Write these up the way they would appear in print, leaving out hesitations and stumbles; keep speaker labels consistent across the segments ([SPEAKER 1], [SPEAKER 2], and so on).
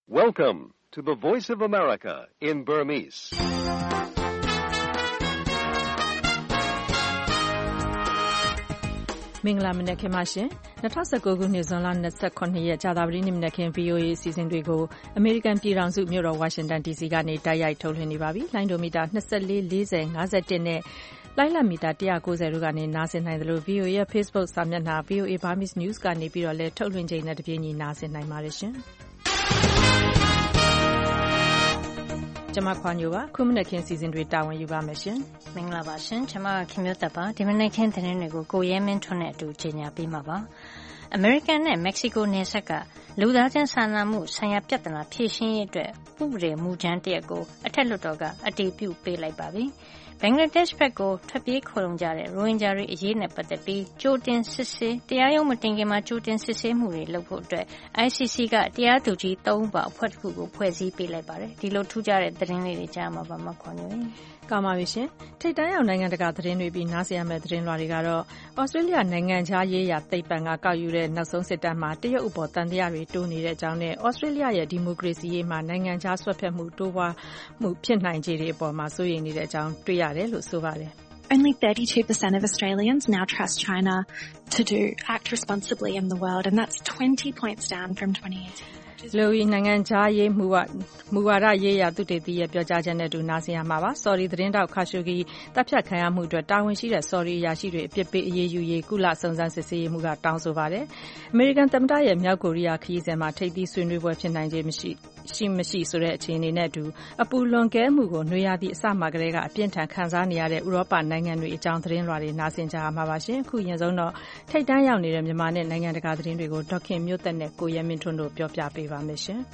[SPEAKER 1] Welcome to the Voice of America in Burmese.
[SPEAKER 2] ။မင်္ဂလာမနက်ခင်းပါရှင်။2019ခုနှစ်ဇွန်လ29ရက်ကြာသပတေးနေ့မနက်ခင်း VOA အစီအစဉ်တွေကိုအမေရိကန်ပြည်ထောင်စုမြို့တော်ဝါရှင်တန် DC ကနေတိုက်ရိုက်ထုတ်လွှင့်နေပါပြီ။လိုင်းဒိုမီတာ24 40 51နဲ့လိုင်းလံမီတာ190တို့ကနေနားဆင်နိုင်တယ်လို့ VOA ရဲ့ Facebook စာမျက်နှာ VOA Burmese News ကနေပြီးတော့လည်းထုတ်လွှင့်ချိန်နဲ့တပြေးညီနားဆင်နိုင်ပါတယ်ရှင်။ကျွန်မခွာညိုပါခုမနက်ခင်းစီစဉ်တွေတာဝန်ယူပါမယ်ရှင်
[SPEAKER 3] မင်္ဂလာပါရှင်ကျွန်မခင်မျိုးသက်ပါဒီမနက်ခင်းသတင်းတွေကိုကိုရဲမင်းထွန်းနဲ့အတူကြီးညာပေးမှာပါအမေရိကန်နဲ့မက္ကဆီကိုနယ်စပ်ကလူသားချင်းစာနာမှုဆိုင်ရာပြဿနာဖြေရှင်းရေးအတွက်ဥပဒေမူကြမ်းတစ်ရပ်ကိုအထက်လွှတ်တော်ကအတည်ပြုပေးလိုက်ပါပြီဘင်္ဂလားဒေ့ရှ်ဘက်ကိုထွက်ပြေးခိုလုံကြတဲ့ရိုဟင်ဂျာတွေအရေးနဲ့ပတ်သက်ပြီးကြိုတင်စစ်ဆေးတရားရုံးမတင်ခင်မှာကြိုတင်စစ်ဆေးမှုတွေလုပ်ဖို့အတွက် ICC ကတရားသူကြီး3ဦးပါအဖွဲ့တစ်ခုကိုဖွဲ့စည်းပေးလိုက်ပါတယ်ဒီလိုထူးခြားတဲ့သတင်းလေးတွေကြားမှာပါမခွန်ညွှန်
[SPEAKER 2] ကောင်းပါပြီရှင်ထိတ်တန်းရောက်နိုင်ငံတကာသတင်းတွေပြီးနားဆင်ရမယ့်သတင်းလွှာတွေကတော့ဩစတြေးလျနိုင်ငံခြားရေးရာသိပ္ပံကကောက်ယူတဲ့နောက်ဆုံးစစ်တမ်းမှာတရုတ်အပေါ်တန်တရားတွေတိုးနေတဲ့အကြောင်းနဲ့ဩစတြေးလျရဲ့ဒီမိုကရေစီရေးမှာနိုင်ငံခြားဆွတ်ဖက်မှုတိုးပွားမှုဖြစ်နိုင်ခြေတွေအပေါ်မှာစိုးရိမ်နေတဲ့အကြောင်းတွေ့ရတယ်လို့ဆိုပါတယ်
[SPEAKER 4] Only 32% of Australians now trust China to act responsibly in the world, and that's 20 points down from 2018.
[SPEAKER 2] လူကြီးနိုင်ငံခြားရေးမူဝါဒရေးရာသူတေသီရဲ့ပြောကြားချက်နဲ့တူနာဆင်ရမှာပါဆော်ဒီသတင်းတောက်ခါရှူဂီတပ်ဖြတ်ခံရမှုအတွက်တာဝန်ရှိတဲ့ဆော်ဒီအရာရှိတွေအပြစ်ပေးအရေးယူရေးကုလစုံစမ်းစစ်ဆေးမှုကတောင်းဆိုပါတယ်အမေရိကန်သမ္မတရဲ့မြောက်ကိုရီးယားခရီးစဉ်မှာထိပ်သီးဆွေးနွေးပွဲဖြစ်နိုင်ခြေမရှိဆိုတဲ့အခြေအနေနဲ့အတူအပူလွန်ကဲမှုကိုနွေရာသီအစမှကတည်းကအပြင်းထန်ခံစားနေရတဲ့ဥရောပနိုင်ငံတွေအကြောင်းသတင်းလွှာတွေနာဆင်ကြရမှာပါရှင်အခုရင်ဆုံးတော့ထိပ်တန်းရောက်နေတဲ့မြန်မာနဲ့နိုင်ငံတကာသတင်းတွေကိုဒေါက်ခင်မျိုးသက်နဲ့ကိုရဲမင်းထွန်းတို့ပြောပြပေးပါမယ်ရှင်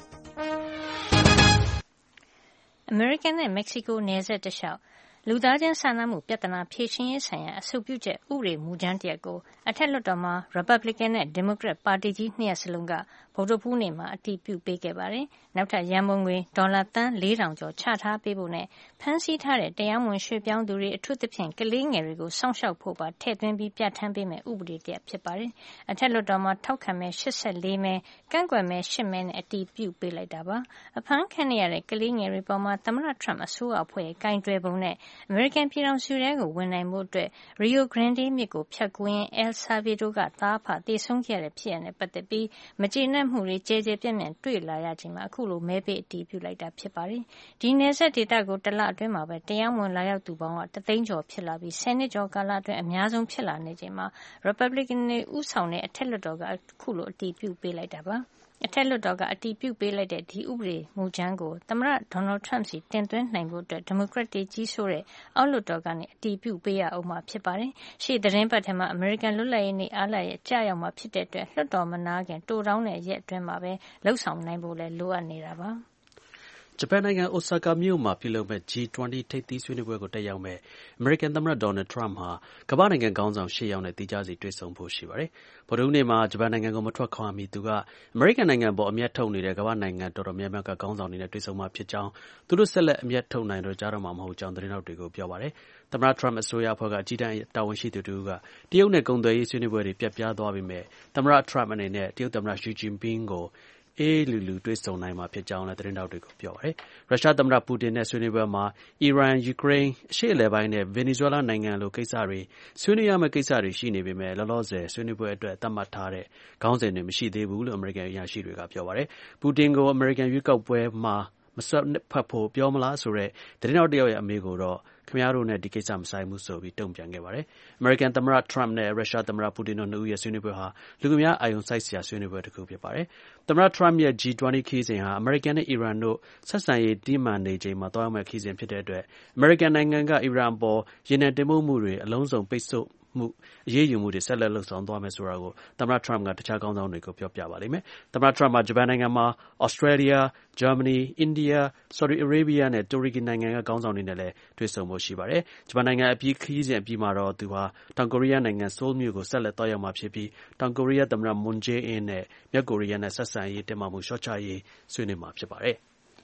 [SPEAKER 3] အမေရိကန်နဲ့မက္ကဆီကိုနယ်စပ်တလျှောက်လူသားချင်းစာနာမှုပြဿနာဖြေရှင်းရေးဆိုင်ရာအဆိုပြုချက်ဥပဒေမူကြမ်းတစ်ရပ်ကိုအထက်လွှတ်တော်မှာ Republican နဲ့ Democrat ပါတီကြီးနှစ်ရပ်စလုံးကဗုဒ္ဓဟူးနေ့မှာအတည်ပြုပေးခဲ့ပါတယ်။နောက်ထပ်ရန်ပုံငွေဒေါ်လာသန်း4,000ကျော်ချထားပေးဖို့နဲ့ဖမ်းဆီးထားတဲ့တရားမဝင်ရွှေ့ပြောင်းသူတွေအထူးသဖြင့်ကလေးငယ်တွေကိုစောင့်ရှောက်ဖို့ပါထည့်သွင်းပြီးပြဋ္ဌာန်းပေးမယ့်ဥပဒေတစ်ရပ်ဖြစ်ပါတယ်။အထက်လွှတ်တော်မှာထောက်ခံမဲ84မဲကန့်ကွက်မဲ8မဲနဲ့အတည်ပြုပေးလိုက်တာပါ။အဖမ်းခံရတဲ့ကလေးငယ်တွေပေါ်မှာသမ္မတ Trump အစိုးရအဖွဲ့ရဲ့ကင်တွယ်ပုံနဲ့အမေရိကန်ပြည်ထောင်စုထဲကိုဝင်နိုင်ဖို့အတွက် Rio Grande မြစ်ကိုဖြတ်ကူးရင်း El Salvador ကသားအဖသေဆုံးခဲ့ရတဲ့ဖြစ်ရပ်နဲ့ပတ်သက်ပြီးမကျေနပ်မှုတွေကျယ်ကျယ်ပြန့်ပြန့်တွေ့လာရချိန်မှာအခုလိုမဲပေးအတည်ပြုလိုက်တာဖြစ်ပါတယ်။ဒီနယ်စပ်ဒေသကိုတလအတွင်းမှာပဲတရားမဝင်လာရောက်သူပေါင်းက3သိန်းကျော်ဖြစ်လာပြီး10နှစ်ကျော်ကာလအတွင်းအများဆုံးဖြစ်လာနေချိန်မှာ Republican တွေဦးဆောင်တဲ့အထက်လွှတ်တော်ကအခုလိုအတည်ပြုပေးလိုက်တာပါ။အထက်လွှတ်တော်ကအတည်ပြုပေးလိုက်တဲ့ဒီဥပဒေမူကြမ်းကိုသမ္မတ Donald Trump စီတင်သွင်းနိုင်ဖို့အတွက် Democrat တွေကြီးစိုးတဲ့အောက်လွှတ်တော်ကနေအတည်ပြုပေးရအောင်မှာဖြစ်ပါတယ်။ရှေ့သတင်းပတ်ထဲမှာ American လွတ်လပ်ရေးနေ့အားလပ်ရက်ကြာရောက်မှာဖြစ်တဲ့အတွက်လွှတ်တော်မနာခင်တိုးတောင်းတဲ့ရက်အတွင်းမှာပဲလှုပ်ဆောင်နိုင်ဖို့လည်းလိုအပ်နေတာပါ။
[SPEAKER 5] ဂျပန်နိုင်ငံအိုဆာကာမြို့မှာပြုလုပ်မဲ့ G20 ထိပ်သီးဆွေးနွေးပွဲကိုတက်ရောက်မဲ့အမေရိကန်သမ္မတဒေါ်နယ်ထရမ့်ဟာကမ္ဘာ့နိုင်ငံခေါင်းဆောင်8ယောက်နဲ့သီးခြားစီတွေ့ဆုံဖို့ရှိပါတယ်။ဗုဒ္ဓဟူးနေ့မှာဂျပန်နိုင်ငံကိုမထွက်ခွာမီသူကအမေရိကန်နိုင်ငံပေါ်အမျက်ထုတ်နေတဲ့ကမ္ဘာ့နိုင်ငံတော်တော်များများကခေါင်းဆောင်တွေနဲ့တွေ့ဆုံမှာဖြစ်ကြောင်းသူတို့ဆက်လက်အမျက်ထုတ်နိုင်တော့ကြတော့မှာမဟုတ်ကြောင်းသတင်းထောက်တွေကိုပြောပါတယ်။သမ္မတထရမ့်အစိုးရအဖွဲ့ကအကြီးတန်းတာဝန်ရှိသူတို့ကတရုတ်နဲ့ကုန်သွယ်ရေးဆွေးနွေးပွဲတွေပြတ်ပြားသွားပြီမဲ့သမ္မတထရမ့်အနေနဲ့တရုတ်သမ္မတရှီကျင်ပင်းကိုအေးလူလူတွေ့ဆုံနိုင်မှာဖြစ်ကြောင်းလည်းသတင်းထောက်တွေကိုပြောပါတယ်။ရုရှားသမ္မတပူတင်နဲ့ဆွေးနွေးပွဲမှာအီရန်၊ယူကရိန်း၊အရှေ့အလယ်ပိုင်းနဲ့ဗင်နီဇွဲလားနိုင်ငံလိုကိစ္စတွေဆွေးနွေးရမယ့်ကိစ္စတွေရှိနေပေမဲ့လောလောဆယ်ဆွေးနွေးပွဲအတွက်သတ်မှတ်ထားတဲ့ခေါင်းစဉ်တွေမရှိသေးဘူးလို့အမေရိကန်အရာရှိတွေကပြောပါတယ်။ပူတင်ကိုအမေရိကန်ရွေးကောက်ပွဲမှာမစွက်ဖက်ဖို့ပြောမလားဆိုတဲ့သတင်းထောက်တယောက်ရဲ့အမေးကိုတော့ခင်ဗျားတို့နဲ့ဒီကိစ္စမဆိုင်ဘူးဆိုပြီးတုံ့ပြန်ခဲ့ပါတယ်။အမေရိကန်သမ္မတထရမ့်နဲ့ရုရှားသမ္မတပူတင်တို့နှစ်ဦးရဲ့ဆွေးနွေးပွဲဟာလူအများအာရုံစိုက်စရာဆွေးနွေးပွဲတစ်ခုဖြစ်ပါတယ်။သမ္မတထရမ့်ရဲ့ G20 ခရီးစဉ်ဟာအမေရိကန်နဲ့အီရန်တို့ဆက်ဆံရေးတင်းမာနေချိန်မှာသွားရောက်မဲ့ခရီးစဉ်ဖြစ်တဲ့အတွက်အမေရိကန်နိုင်ငံကအီရန်အပေါ်ရေနံတင်ပို့မှုတွေအလုံးစုံပိတ်ဆို့မှုအရေးယူမှုတွေဆက်လက်လှုပ်ဆောင်သွားမယ်ဆိုတာကိုသမ္မတထရမ့်ကတခြားခေါင်းဆောင်တွေကိုပြောပြပါလိမ့်မယ်။သမ္မတထရမ့်ကဂျပန်နိုင်ငံမှာဩစတြေးလျ၊ဂျာမနီ၊အိန္ဒိယ၊ဆော်ဒီအာရေဗျနဲ့တူရကီနိုင်ငံကခေါင်းဆောင်တွေနဲ့လည်းတွေ့ဆုံဖို့ရှိပါတယ်။ဂျပန်နိုင်ငံခရီးစဉ်အပြီးမှာတော့သူဟာတောင်ကိုရီးယားနိုင်ငံဆိုးလ်မြို့ကိုဆက်လက်သွားရောက်မှာဖြစ်ပြီးတောင်ကိုရီးယားသမ္မတမွန်ဂျေးအင်းနဲ့မြောက်ကိုရီးယားနဲ့ဆက်ဆံရေးတင်းမာမှုလျှော့ချရေးဆွေးနွေးမှာဖြစ်ပါတယ်။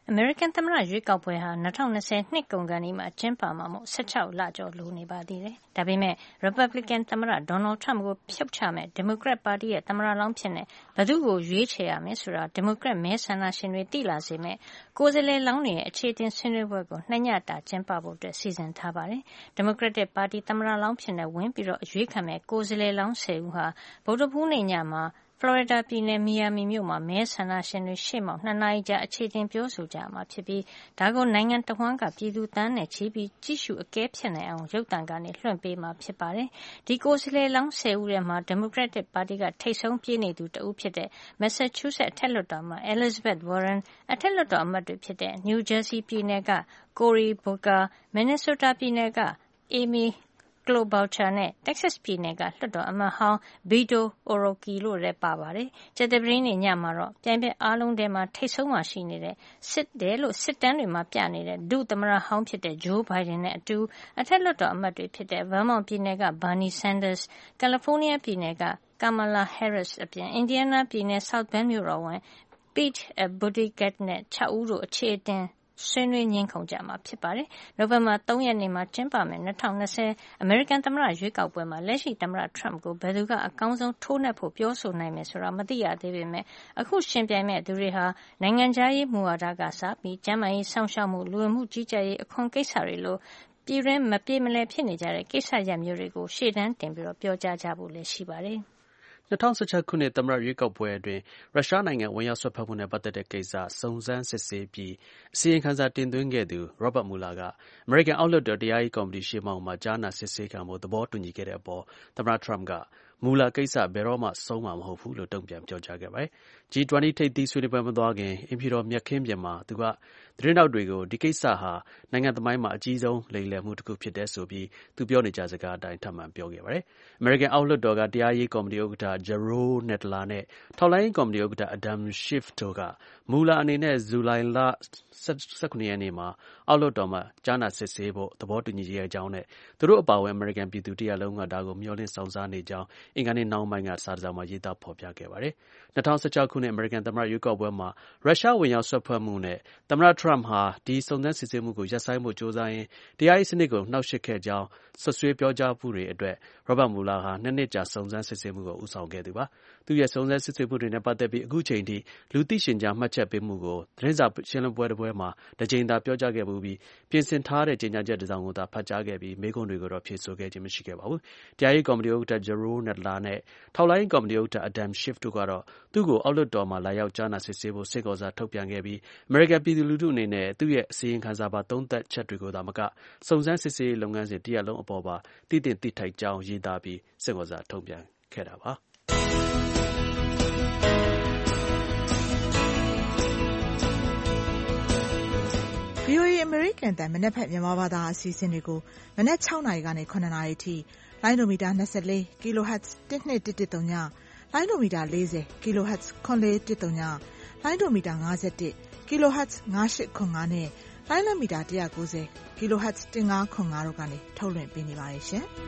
[SPEAKER 3] အမေရိကန်သမ္မတရွေးကောက်ပွဲဟာ2020နှစ်ကုန်ခါနီးမှာကျင်းပမှာမို့16လကျော်လိုနေပါသေးတယ်။ဒါပေမဲ့ Republican သမ္မတ Donald Trump ကိုဖြုတ်ချမဲ့ Democrat ပါတီရဲ့သမ္မတလောင်းဖြစ်နေဘယ်သူ့ကိုရွေးချယ်ရမယ်ဆိုတာ Democrat မဲဆန္ဒရှင်တွေသိလာစေမဲ့ကိုယ်စားလှယ်လောင်းတွေရဲ့အခြေအတင်ဆွေးနွေးပွဲကို2ညတာကျင်းပဖို့စီစဉ်ထားပါတယ်။ Democratic ပါတီသမ္မတလောင်းဖြစ်နေဝင်ပြီးအရွေးခံမဲ့ကိုယ်စားလှယ်လောင်း10ဦးဟာဗုဒ္ဓဟူးနေ့ညမှာFlorida ပြည်နယ် Miami မြို့မှာမဲဆန္ဒရှင်တွေရှေ့မှောက်2နာရီကြာအခြေအတင်ပြောဆိုကြမှာဖြစ်ပြီးဒါကိုနိုင်ငံတဝန်းကပြည်သူသန်းနဲ့ချီပြီးကြည့်ရှုအကဲဖြတ်နိုင်အောင်ရုပ်သံကနေလွှင့်ပေးမှာဖြစ်ပါတယ်။ဒီကိုယ်စားလှယ်လောင်း10ဦးထဲမှာ Democratic ပါတီကထိပ်ဆုံးပြေးနေသူတဦးဖြစ်တဲ့ Massachusetts အထက်လွှတ်တော်အမတ် Elizabeth Warren အထက်လွှတ်တော်အမတ်တွေဖြစ်တဲ့ New Jersey ပြည်နယ်က Cory Booker, Minnesota ပြည်နယ်က Amy Klobuchar နဲ့ Texas ပြည်နယ်ကလွှတ်တော်အမတ်ဟောင်း Beto O'Rourke တို့လည်းပါပါတယ်။ကြာသပတေးနေ့ညမှာတော့ပြိုင်ဘက်အားလုံးထဲမှာထိပ်ဆုံးမှာရှိနေတဲ့စစ်တမ်းတွေမှာပြနေတဲ့ဒုသမ္မတဟောင်းဖြစ်တဲ့ Joe Biden နဲ့အတူအထက်လွှတ်တော်အမတ်တွေဖြစ်တဲ့ Vermont ပြည်နယ်က Bernie Sanders, California ပြည်နယ်က Kamala Harris အပြင် Indiana ပြည်နယ် South Bend မြို့တော်ဝန် Pete Buttigieg နဲ့6ဦးတို့အခြေအတင်ဆွေးနွေးငြင်းခုံကြမှာဖြစ်ပါတယ်။နိုဝင်ဘာ3ရက်နေ့မှာကျင်းပမယ်2020အမေရိကန်သမ္မတရွေးကောက်ပွဲမှာလက်ရှိသမ္မတ Trump ကိုဘယ်သူကအကောင်းဆုံးထိုးနှက်ဖို့ပြောဆိုနိုင်မယ်ဆိုတာမသိရသေးပေမဲ့အခုရှင်ပြိုင်မဲ့သူတွေဟာနိုင်ငံခြားရေးမူဝါဒကစပြီးကျန်းမာရေးစောင့်ရှောက်မှုလူဝင်မှုကြီးကြပ်ရေးအခွန်ကိစ္စတွေလိုပြည်တွင်းမပြေမလည်ဖြစ်နေကြတဲ့ကိစ္စရပ်မျိုးတွေကိုရှေ့တန်းတင်ပြီးပြောကြားကြဖို့လည်းရှိပါတယ်။
[SPEAKER 5] 2016ခုနှစ်သမ္မတရွေးကောက်ပွဲအတွင်းရုရှားနိုင်ငံဝင်ရောက်စွက်ဖက်မှုနဲ့ပတ်သက်တဲ့ကိစ္စစုံစမ်းစစ်ဆေးပြီးအစီရင်ခံစာတင်သွင်းခဲ့သူ Robert Mueller ကအမေရိကန်အောက်လွှတ်တော်တရားရေးကော်မတီရှေ့မှောက်မှာကြားနာစစ်ဆေးခံဖို့သဘောတူညီခဲ့တဲ့အပေါ်သမ္မတ Trump ကMueller ကိစ္စဘယ်တော့မှဆုံးမှာမဟုတ်ဘူးလို့တုံ့ပြန်ပြောကြားခဲ့ပါတယ်။ G20 ထိပ်သီးဆွေးနွေးပွဲမသွားခင်အိမ်ဖြူတော်မြက်ခင်းပြင်မှာသူကသတင်းထောက်တွေကိုဒီကိစ္စဟာနိုင်ငံသမိုင်းမှာအကြီးဆုံးလိမ်လည်မှုတစ်ခုဖြစ်တယ်ဆိုပြီးသူပြောနေကြစကားအတိုင်းထပ်မံပြောခဲ့ပါတယ်။ အမေရိကန်အောက်လွှတ်တော်ကတရားရေးကော်မတီဥက္ကဋ္ဌ Jerrold Nadler နဲ့ထောက်လှမ်းရေးကော်မတီဥက္ကဋ္ဌ Adam Schiff တို့ကMueller အနေနဲ့ဇူလိုင်လ17 ရက်နေ့မှာအောက်လွှတ်တော်မှာကြားနာစစ်ဆေးဖို့သဘောတူညီခဲ့ကြောင်းနဲ့သူတို့အပါအဝင်အမေရိကန်ပြည်သူတစ်ရပ်လုံးကဒါကိုမျှော်လင့်စောင့်စားနေကြောင်းအင်္ဂါနေ့နှောင်းပိုင်းကစာတစ်စောင်မှာရေးသားဖော်ပြခဲ့ပါတယ်။ 2016ခုနှစ်အမေရိကန်သမ္မတရွေးကောက်ပွဲမှာရုရှားဝင်ရောက်စွက်ဖက်မှုနဲ့သမ္မတ Trump ဟာဒီစုံစမ်းစစ်ဆေးမှုကိုရပ်ဆိုင်းဖို့ကြိုးစားရင်းတရားရေးစနစ်ကိုနှောက်ယှက်ခဲ့ကြောင်းစွပ်စွဲပြောကြားမှုတွေအတွက်Robert Mueller ဟာ2နှစ်ကြာစုံစမ်းစစ်ဆေးမှုကိုဦးဆောင်ခဲ့သူပါ။သူ့ရဲ့စုံစမ်းစစ်ဆေးမှုတွေနဲ့ပတ်သက်ပြီးအခုချိန်ထိလူသိရှင်ကြားမှတ်ချက်ပေးမှုကိုသတင်းစာရှင်းလင်းပွဲတစ်ပွဲမှာတစ်ကြိမ်သာပြောကြားခဲ့ပြီးပြင်ဆင်ထားတဲ့ကြေညာချက်တစ်စောင်ကိုသာဖတ်ကြားခဲ့ပြီးမေးခွန်းတွေကိုတော့ဖြေဆိုခဲ့ခြင်းမရှိခဲ့ပါဘူး။တရားရေးကော်မတီဥက္ကဋ္ဌ Jerrold Nadler နဲ့ထောက်လှမ်းရေးကော်မတီဥက္ကဋ္ဌ Adam Schiff တို့ကတော့သူ့ကိုအောက်လွှတ်တော်မှာလာရောက်ကြားနာစစ်ဆေးဖို့စိတ်ခေါ်စာထုတ်ပြန်ခဲ့ပြီးအမေရိကန်ပြည်သူလူထုအနေနဲ့သူ့ရဲ့အစီရင်ခံစာပါသုံးသပ်ချက်တွေကိုသာမကစုံစမ်းစစ်ဆေးရေးလုပ်ငန်းစဉ်တစ်ရပ်လုံးအပေါ်ပါသိသင့်သိထိုက်ကြောင်းရေးသားပြီးစိတ်ခေါ်စာထုတ်ပြန်ခဲ့တာပါ။
[SPEAKER 6] VOA အမေရိကန်အသံမနက်ဖြန်မြန်မာဘာသာအစီအစဉ်တွေကိုမနက်6နာရီကနေ9နာရီထိလိုင်းဒိုမီတာ24 kHz 12113ညလိုင်းဒိုမီတာ40 kHz 9413ညလိုင်းဒိုမီတာ51 kHz 9805နဲ့လိုင်းလမီတာ190 kHz 1505တို့ကနေထုတ်လွှင့်ပေးနေပါတယ်ရှင်။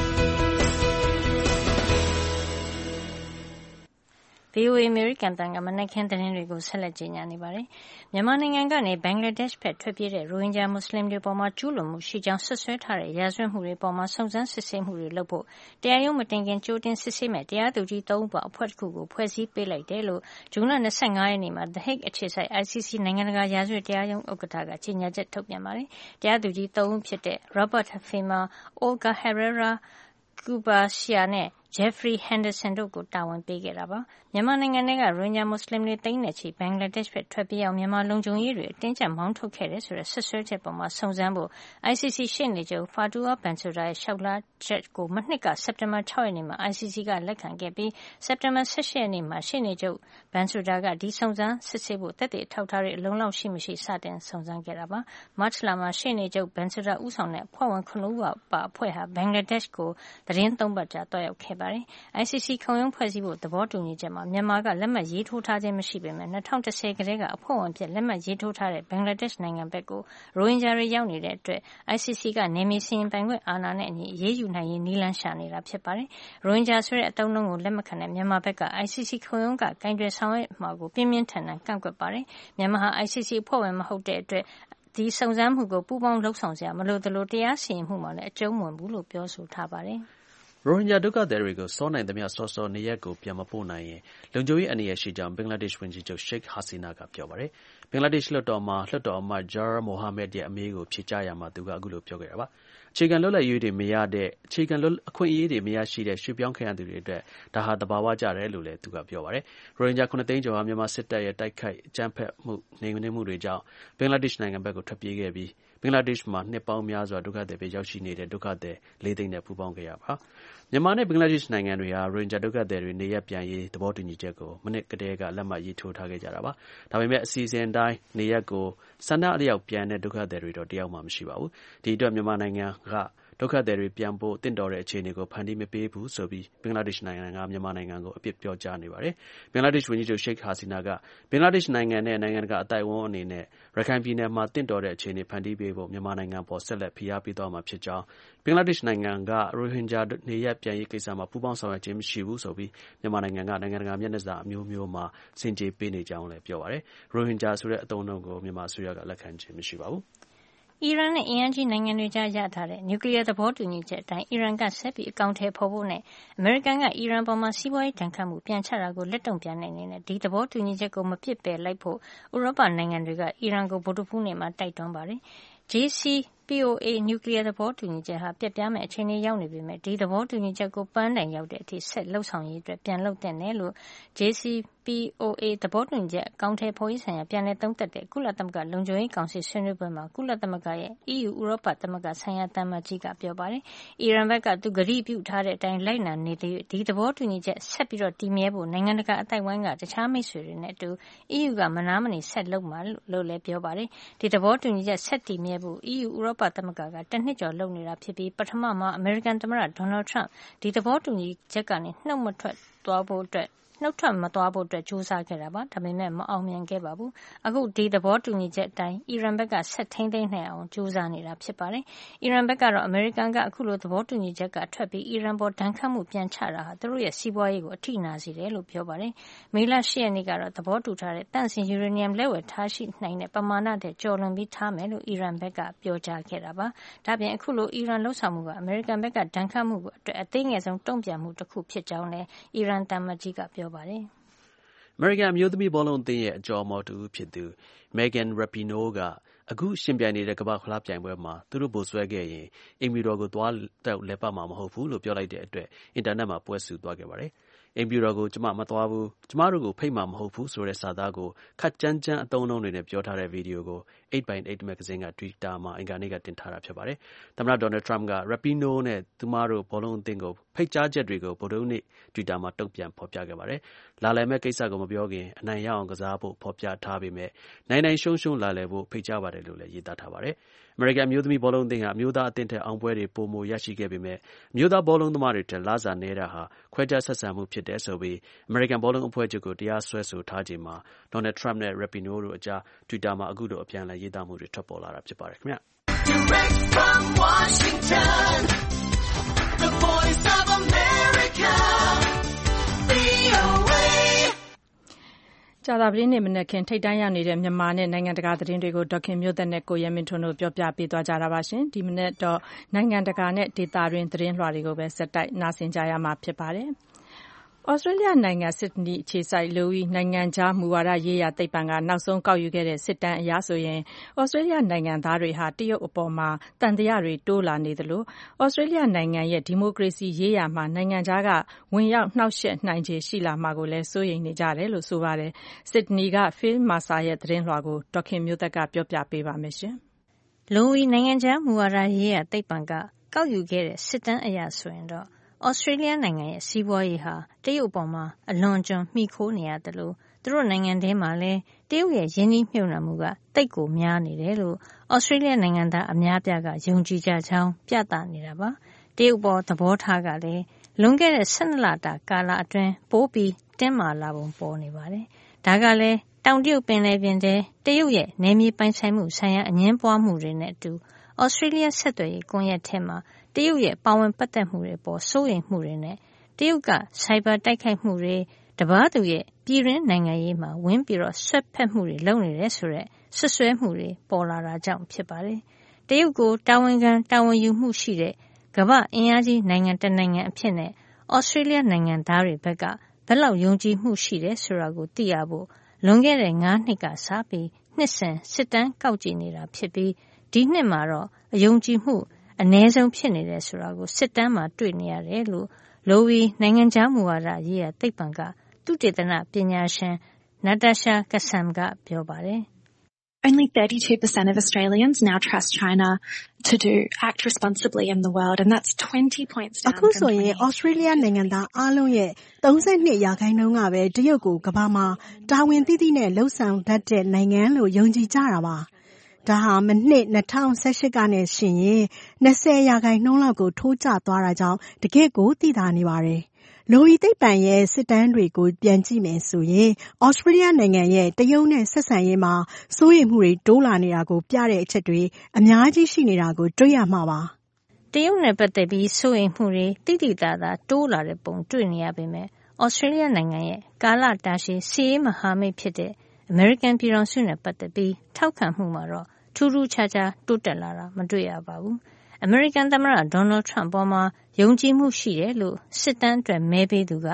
[SPEAKER 3] VOA အမေရိကန်တန်ကမနက်ခင်းသတင်းတွေကိုဆက်လက်ကြေညာနေပါတယ်။မြန်မာနိုင်ငံကနေဘင်္ဂလားဒေ့ရှ်ဘက်ထွက်ပြေးတဲ့ရိုဟင်ဂျာမွတ်စလင်တွေပေါ်မှာကျူးလွန်မှုရှိကြောင်းဆွဆွဲထားတဲ့ရာဇဝတ်မှုတွေပေါ်မှာစုံစမ်းစစ်ဆေးမှုတွေလုပ်ဖို့တရားရုံးမတင်ခင်ကြိုတင်စစ်ဆေးမဲ့တရားသူကြီး3ဦးပါအဖွဲ့တစ်ခုကိုဖွဲ့စည်းပေးလိုက်တယ်လို့ဇွန်လ25ရက်နေ့မှာ The Hague အခြေစိုက် ICC နိုင်ငံတကာရာဇဝတ်တရားရုံးဥက္ကဋ္ဌကကြေညာချက်ထုတ်ပြန်ပါတယ်။တရားသူကြီး3ဦးဖြစ်တဲ့ Robert Fema, Olga Herrera, Cuba Xia နဲ့Jeffrey Henderson တို့ကိုတာဝန်ပေးခဲ့တာပါ။မြန်မာနိုင်ငံထဲကရိုဟင်ဂျာမွတ်စလင်တွေသိန်းနဲ့ချီဘင်္ဂလားဒေ့ရှ်ဘက်ထွက်ပြေးအောင်မြန်မာလုံခြုံရေးတွေအတင်းကျပ်မောင်းထုတ်ခဲ့တယ်ဆိုတဲ့ဆွဆွဲချက်ပေါ်မှာစုံစမ်းဖို့ ICC ရှေ့နေချုပ် Fatour Bensouda ရဲ့လျှောက်ထားချက်ကိုမနှစ်ကစက်တင်ဘာ6ရက်နေ့မှာ ICC ကလက်ခံခဲ့ပြီးစက်တင်ဘာ18ရက်နေ့မှာရှေ့နေချုပ် Bensouda ကဒီစုံစမ်းစစ်ဆေးဖို့သက်သေအထောက်အထားတွေအလုံးလောက်ရှိမရှိစတင်စုံစမ်းခဲ့တာပါ။မတ်လမှာရှေ့နေချုပ် Bensouda ဦးဆောင်တဲ့အဖွဲ့ဝင်9ဦးပါအဖွဲ့ဟာဘင်္ဂလားဒေ့ရှ်ကိုသတင်း3ပတ်ကြာတွားရောက်ခဲ့ပါပါတယ်။ ICC ခုံရုံးဖွဲ့စည်းဖို့သဘောတူညီချက်မှာမြန်မာကလက်မှတ်ရေးထိုးထားခြင်းမရှိပေမဲ့2010 ကတည်းကအဖွဲ့ဝင်ဖြစ်လက်မှတ်ရေးထိုးထားတဲ့ဘင်္ဂလားဒေ့ရှ်နိုင်ငံဘက်ကိုရိုဟင်ဂျာတွေရောက်နေတဲ့အတွက် ICC ကနယ်မြေစီရင်ပိုင်ခွင့်အာဏာနဲ့အညီအရေးယူနိုင်ရေးနည်းလမ်းရှာနေတာဖြစ်ပါတယ်။ရိုဟင်ဂျာဆိုတဲ့အသုံးအနှုန်းကိုလက်မခံတဲ့မြန်မာဘက်က ICC ခုံရုံးကကိုင်တွယ်ဆောင်ရွက်မှာကိုပြင်းပြင်းထန်ထန်ကန့်ကွက်ပါတယ်။မြန်မာဟာ ICC အဖွဲ့ဝင်မဟုတ်တဲ့အတွက်ဒီစုံစမ်းမှုကိုပူးပေါင်းလှုပ်ဆောင်စရာမလိုသလိုတရားစီရင်မှုမှာလည်းအကျုံးမဝင်ဘူးလို့ပြောဆိုထားပါတယ်။
[SPEAKER 5] ရိုဟင်ဂျာဒုက္ခသည်တွေကိုစောနိုင်သမျှစောနေရပ်ကိုပြန်မပို့နိုင်ရင်လုံခြုံရေးအန္တရာယ်ရှိကြောင်းဘင်္ဂလားဒေ့ရှ်ဝန်ကြီးချုပ် Sheikh Hasina ကပြောပါတယ်။ဘင်္ဂလားဒေ့ရှ်လွှတ်တော်မှာလွှတ်တော်အမတ် Jar Mohammed ရဲ့အမေးကိုဖြေကြားရာမှာသူကအခုလိုပြောခဲ့တာပါ။အခြေခံလွတ်လပ်ရေးတွေမရတဲ့အခြေခံအခွင့်အရေးတွေမရရှိတဲ့ရွှေ့ပြောင်းခံရသူတွေအတွက်ဒါဟာသဘာဝကျတယ်လို့လည်းသူကပြောပါတယ်။ရိုဟင်ဂျာ9သိန်းကျော်ဟာမြန်မာစစ်တပ်ရဲ့တိုက်ခိုက်အကြမ်းဖက်မှုနှိမ်နင်းမှုတွေကြောင့်ဘင်္ဂလားဒေ့ရှ်နိုင်ငံဘက်ကိုထွက်ပြေးခဲ့ပြီးဘင်္ဂလားဒေ့ရှ်မှာနှစ်ပေါင်းများစွာဒုက္ခသည်တွေရောက်ရှိနေတဲ့ဒုက္ခသည်4သိန်းနဲ့ပူးပေါင်းခဲ့ရပါမြန်မာနဲ့ဘင်္ဂလားဒေ့ရှ်နိုင်ငံတွေဟာရိုဟင်ဂျာဒုက္ခသည်တွေနေရပ်ပြန်ရေးသဘောတူညီချက်ကိုမနှစ်ကတည်းကလက်မှတ်ရေးထိုးထားခဲ့ကြတာပါ။ဒါပေမဲ့အစီအစဉ်အတိုင်းနေရပ်ကိုဆန္ဒအလျောက်ပြန်တဲ့ဒုက္ခသည်တွေတော့တယောက်မှမရှိပါဘူး။ဒီအတွက်မြန်မာနိုင်ငံကဒုက္ခသည်တွေပြန်ဖို့တင့်တော်တဲ့အခြေအနေကိုဖန်တီးမပေးဘူးဆိုပြီးဘင်္ဂလားဒေ့ရှ်နိုင်ငံကမြန်မာနိုင်ငံကိုအပြစ်ပြောကြားနေပါတယ်။ဘင်္ဂလားဒေ့ရှ်ဝန်ကြီးချုပ် Sheikh Hasina ကဘင်္ဂလားဒေ့ရှ်နိုင်ငံနဲ့နိုင်ငံတကာအသိုက်အဝန်းအနေနဲ့ရခိုင်ပြည်နယ်မှာတင့်တော်တဲ့အခြေအနေဖန်တီးပေးဖို့မြန်မာနိုင်ငံပေါ်ဆက်လက်ဖိအားပေးသွားမှာဖြစ်ကြောင်းဘင်္ဂလားဒေ့ရှ်နိုင်ငံကရိုဟင်ဂျာနေရပ်ပြန်ရေးကိစ္စမှာပူးပေါင်းဆောင်ရွက်ခြင်းမရှိဘူးဆိုပြီးမြန်မာနိုင်ငံကနိုင်ငံတကာမျက်နှာစာအမျိုးမျိုးမှာဆင်ခြေပေးနေကြောင်းလည်းပြောပါတယ်။ရိုဟင်ဂျာဆိုတဲ့အသုံးအနှုန်းကိုမြန်မာအစိုးရကလက်ခံခြင်းမရှိပါဘူး။
[SPEAKER 3] အီရန်နဲ့အင်အားကြီးနိုင်ငံတွေကြားရထားတဲ့နျူကလ িয়ার သဘောတူညီချက်အတိုင်းအီရန်ကဆက်ပြီးအကောင်အထည်ဖော်ဖို့နဲ့အမေရိကန်ကအီရန်ပေါ်စီးပွားရေးဒဏ်ခတ်မှုပြန်ချတာကိုလက်တုံ့ပြန်တဲ့အနေနဲ့ဒီသဘောတူညီချက်ကိုမပစ်ပယ်လိုက်ဖို့ဥရောပနိုင်ငံတွေကအီရန်ကိုဗုဒ္ဓဟူးနေ့မှာတိုက်တွန်းပါတယ်။ JCPOA နျူကလ িয়ার သဘောတူညီချက်ဟာပျက်ပြားမဲ့အခြေအနေရောက်နေပေမဲ့ဒီသဘောတူညီချက်ကိုပန်းတိုင်ရောက်တဲ့အထိဆက်လှုပ်ဆောင်ရေးအတွက်ပြန်လုပ်သင့်တယ်လို့ JCPOA သဘောတူညီချက်အကောင်အထည်ဖော်ရေးဆိုင်ရာပြန်လည်သုံးသပ်တဲ့ကုလသမဂ္ဂလုံခြုံရေးကောင်စီဆွေးနွေးပွဲမှာကုလသမဂ္ဂရဲ့ EU ဥရောပသမဂ္ဂဆိုင်ရာသံအမတ်ကြီးကပြောပါတယ်။အီရန်ဘက်ကသူကတိပြုထားတဲ့အတိုင်းလိုက်နာနေသေးဒီသဘောတူညီချက်ဆက်ပြီးတည်မြဲဖို့နိုင်ငံတကာအသိုက်အဝိုင်းကတခြားမိတ်ဆွေတွေနဲ့အတူ EU ကမနားမနေဆက်လုပ်မှာလို့လည်းပြောပါတယ်။ဒီသဘောတူညီချက်ဆက်တည်မြဲဖို့ EU ဥရောပသမဂ္ဂကတနှစ်ကျော်လုပ်နေတာဖြစ်ပြီးပထမမှာအမေရိကန်သမ္မတဒေါ်နယ်ထရမ့်ဒီသဘောတူညီချက်ကနေနှုတ်ထွက်မသွားဖို့ကြိုးစားခဲ့တာပါဒါပေမဲ့မအောင်မြင်ခဲ့ပါဘူးအခုဒီသဘောတူညီချက်အတိုင်းအီရန်ဘက်ကဆက်ထိန်းသိမ်းနိုင်အောင်ကြိုးစားနေတာဖြစ်ပါတယ်အီရန်ဘက်ကတော့အမေရိကန်ကအခုလိုသဘောတူညီချက်ကထွက်ပြီးအီရန်ပေါ်ဒဏ်ခတ်မှုပြန်ချတာဟာသူတို့ရဲ့စီးပွားရေးကိုအထိနာစေတယ်လို့ပြောပါတယ်မေလ 8 ရက်နေ့ကတော့သဘောတူထားတဲ့တန့်စင်ယူရေနီယံလက်ဝယ်ထားရှိနိုင်တဲ့ပမာဏတဲ့ကျော်လွန်ပြီးထားမယ်လို့အီရန်ဘက်ကပြောကြားခဲ့တာပါဒါပြင်အခုလိုအီရန်လှုပ်ဆောင်မှုကအမေရိကန်ဘက်ကဒဏ်ခတ်မှုအတွက်အသေးငယ်ဆုံးတုံ့ပြန်မှုတစ်ခုဖြစ်ကြောင်းလည်းအီရန်သံအမတ်ကြီးကပြောပါတယ်
[SPEAKER 5] အမေရိကန်အမျိုးသမီးဘောလုံးအသင်းရဲ့အကျော်အမော်တူဖြစ်သူ Megan Rapinoe ကအခုရှင်ပြိုင်နေတဲ့ကမ္ဘာ့ဖလားပြိုင်ပွဲမှာသူတို့ဗိုလ်စွဲခဲ့ရင်အိမ်ဖြူတော်ကိုသွားတော့လည်ပတ်မှာမဟုတ်ဘူးလို့ပြောလိုက်တဲ့အတွက်အင်တာနက်မှာပွဲဆူသွားခဲ့ပါတယ်။အိမ်ဖြူတော်ကိုကျမမသွားဘူးကျမတို့ကိုဖိတ်မှာမဟုတ်ဘူးဆိုတဲ့စာသားကိုခပ်ကြမ်းကြမ်းအသုံးအနှုန်းတွေနဲ့ပြောထားတဲ့ဗီဒီယိုကို 8x8 မဂ္ဂဇင်းက Twitter မှာအင်္ဂါနေ့ကတင်ထားတာဖြစ်ပါတယ်။သမ္မတဒေါ်နယ်ထရမ့်က Rapinoe နဲ့သူမတို့ဘောလုံးအသင်းကိုဖိတ်ကြားချက်တွေကိုဗုဒ္ဓဟူးနေ့ Twitter မှာတုံ့ပြန်ဖော်ပြခဲ့ပါတယ်။လာလည်မဲ့ကိစ္စကိုမပြောခင်အနိုင်ရအောင်ကစားဖို့ဖော်ပြထားပေမဲ့နိုင်ရှုံးလာလည်ဖို့ဖိတ်ကြားပါတယ်လို့လည်းရေးသားထားပါတယ်။အမေရိကန်အမျိုးသမီးဘောလုံးအသင်းဟာအမျိုးသားအသင်းထက်အောင်ပွဲတွေပိုမိုရရှိခဲ့ပေမဲ့အမျိုးသားဘောလုံးသမားတွေထက်လစာနည်းတာဟာခွဲခြားဆက်ဆံမှုဖြစ်တယ်ဆိုပြီးအမေရိကန်ဘောလုံးအဖွဲ့ချုပ်ကိုတရားစွဲဆိုထားချိန်မှာဒေါ်နယ်ထရမ့်နဲ့ Rapinoe တို့အကြား Twitter မှာအခုလိုအပြန်အလှန်ရေးသားမှုတွေထွက်ပေါ်လာတာဖြစ်ပါတယ်ခင်ဗျာ Direct from Washington The Voice of America VOA
[SPEAKER 2] ကြာသပတေးနေ့မနက်ခင်းထိပ်တန်းရောက်နေတဲ့မြန်မာနဲ့နိုင်ငံတကာသတင်းတွေကိုဒေါခင်မျိုးသက်နဲ့ကိုရဲမင်းထွန်းတို့ပြောပြပေးသွားကြတာပါရှင်ဒီမနက်တော့နိုင်ငံတကာနဲ့ဒေသတွင်းသတင်းလွှာတွေကိုပဲဆက်တိုက်နားဆင်ကြရမှာဖြစ်ပါတယ်ဩစတြေးလျနိုင်ငံဆစ်ဒနီအခြေစိုက်လူဦးနိုင်ငံခြားမူဝါဒရေးရာသိပ္ပံကနောက်ဆုံးကောက်ယူခဲ့တဲ့စစ်တမ်းအရဆိုရင်ဩစတြေးလျနိုင်ငံသားတွေဟာတရုတ်အပေါ်မှာတန်တရားတွေတိုးလာနေသလိုဩစတြေးလျနိုင်ငံရဲ့ဒီမိုကရေစီရေးရာမှာနိုင်ငံခြားကဝင်ရောက်နှောက်ယှက်နိုင်ခြေရှိလာမှာကိုလည်းစိုးရိမ်နေကြတယ်လို့ဆိုပါတယ်ဆစ်ဒနီက Phil Mercer ရဲ့သတင်းလွှာကိုဒေါခင်မျိုးသက်ကပြောပြပေးပါမယ်ရှင်
[SPEAKER 3] လူဦးနိုင်ငံခြားမူဝါဒရေးရာသိပ္ပံကကောက်ယူခဲ့တဲ့စစ်တမ်းအရဆိုရင်တော့ဩစတြေးလျနိုင်ငံရဲ့စီးပွားရေးဟာတရုတ်ပေါ်မှာအလွန်အကျွံမှီခိုနေရတယ်လို့သူတို့နိုင်ငံထဲမှာလည်းတရုတ်ရဲ့ယင်းနှိမ့်မြုပ်နှံမှုကတိတ်ကိုများနေတယ်လို့ဩစတြေးလျနိုင်ငံသားအများပြားကယုံကြည်ကြကြောင်းပြသနေတာပါတရုတ်ပေါ်သဘောထားကလည်းလွန်ခဲ့တဲ့12လတာကာလအတွင်းပိုပြီးတင်းမာလာပုံပေါ်နေပါတယ်။ဒါကလည်းတောင်တရုတ်ပင်လယ်ပြင်ထဲတရုတ်ရဲ့နယ်မြေပိုင်ဆိုင်မှုဆိုင်ရာအငြင်းပွားမှုတွေနဲ့အတူဩစတြေးလျဆက်သွယ်ရေးကွန်ရက်ထဲမှာတရုတ်ရဲ့ပါဝင်ပတ်သက်မှုတွေပေါ်စိုးရိမ်မှုတွေနဲ့တရုတ်ကဆိုင်ဘာတိုက်ခိုက်မှုတွေတပားသူရဲ့ပြည်တွင်းနိုင်ငံရေးမှာဝင်ပြီးဆွတ်ဖက်မှုတွေလုပ်နေတယ်ဆိုတဲ့ဆွဆွဲမှုတွေပေါ်လာတာကြောင့်ဖြစ်ပါတယ်။တရုတ်ကိုတာဝန်ခံတာဝန်ယူမှုရှိတဲ့ကမ္ဘာအင်အားကြီးနိုင်ငံတစ်နိုင်ငံအဖြစ်နဲ့ဩစတြေးလျနိုင်ငံသားတွေဘက်ကဘယ်လောက်ယုံကြည်မှုရှိတယ်ဆိုတာကိုသိရဖို့လွန်ခဲ့တဲ့9နှစ်ကစပြီးနှစ်စဉ်စစ်တမ်းကောက်ကြည့်နေတာဖြစ်ပြီးဒီနှစ်မှာတော့အယုံကြည်မှုအနည်းဆုံးဖြစ်နေတယ်ဆိုတာကိုစစ်တမ်းမှာတွေ့နေရတယ်လို့လိုဝီနိုင်ငံခြားမူဝါဒရေးရာသိပ္ပံကသုတေသနပညာရှင် Natasha Kassam ကပြောပါတယ်။
[SPEAKER 4] Only 32% of Australians now trust China to act responsibly in the world, and that's 20 points down.
[SPEAKER 7] အခုဆိုရင် Australia နိုင်ငံသားအားလုံးရဲ့ 32% ကပဲတရုတ်ကိုကမ္ဘာမှာတာဝန်သိသိနဲ့လှုပ်ဆောင်တတ်တဲ့နိုင်ငံလို့ယုံကြည်ကြတာပါ။ဒါဟာမနှစ်2018ကနဲ့ရှင်ရင် 20% လောက်ကိုထိုးကျသွားတာကြောင့်တကယ့်ကိုသိသာနေပါတယ်။လိုဝီသိပ္ပံရဲ့စစ်တမ်းတွေကိုပြန်ကြည့်မယ်ဆိုရင် Australia နိုင်ငံရဲ့တရုတ်နဲ့ဆက်ဆံရေးမှာစိုးရိမ်မှုတွေတိုးလာနေတာကိုပြတဲ့အချက်တွေအများကြီးရှိနေတာကိုတွေ့ရမှာပါ
[SPEAKER 3] ။တရုတ်နဲ့ပတ်သက်ပြီးစိုးရိမ်မှုတွေတိတိကျကျတိုးလာတဲ့ပုံတွေ့နေရပေမဲ့ Australia နိုင်ငံရဲ့ကာလတာရှည်စီးရေးမဟာမိတ်ဖြစ်တဲ့ American ပြည်ထောင်စုနဲ့ပတ်သက်ပြီးထောက်ခံမှုမှာတော့ထူးထူးခြားခြားတိုးတက်လာတာမတွေ့ရပါဘူး။ American သမ္မတ Donald Trump ပေါ်မှာယုံကြည်မှုရှိတယ်လို့စစ်တမ်းအတွက်မဲပေးသူက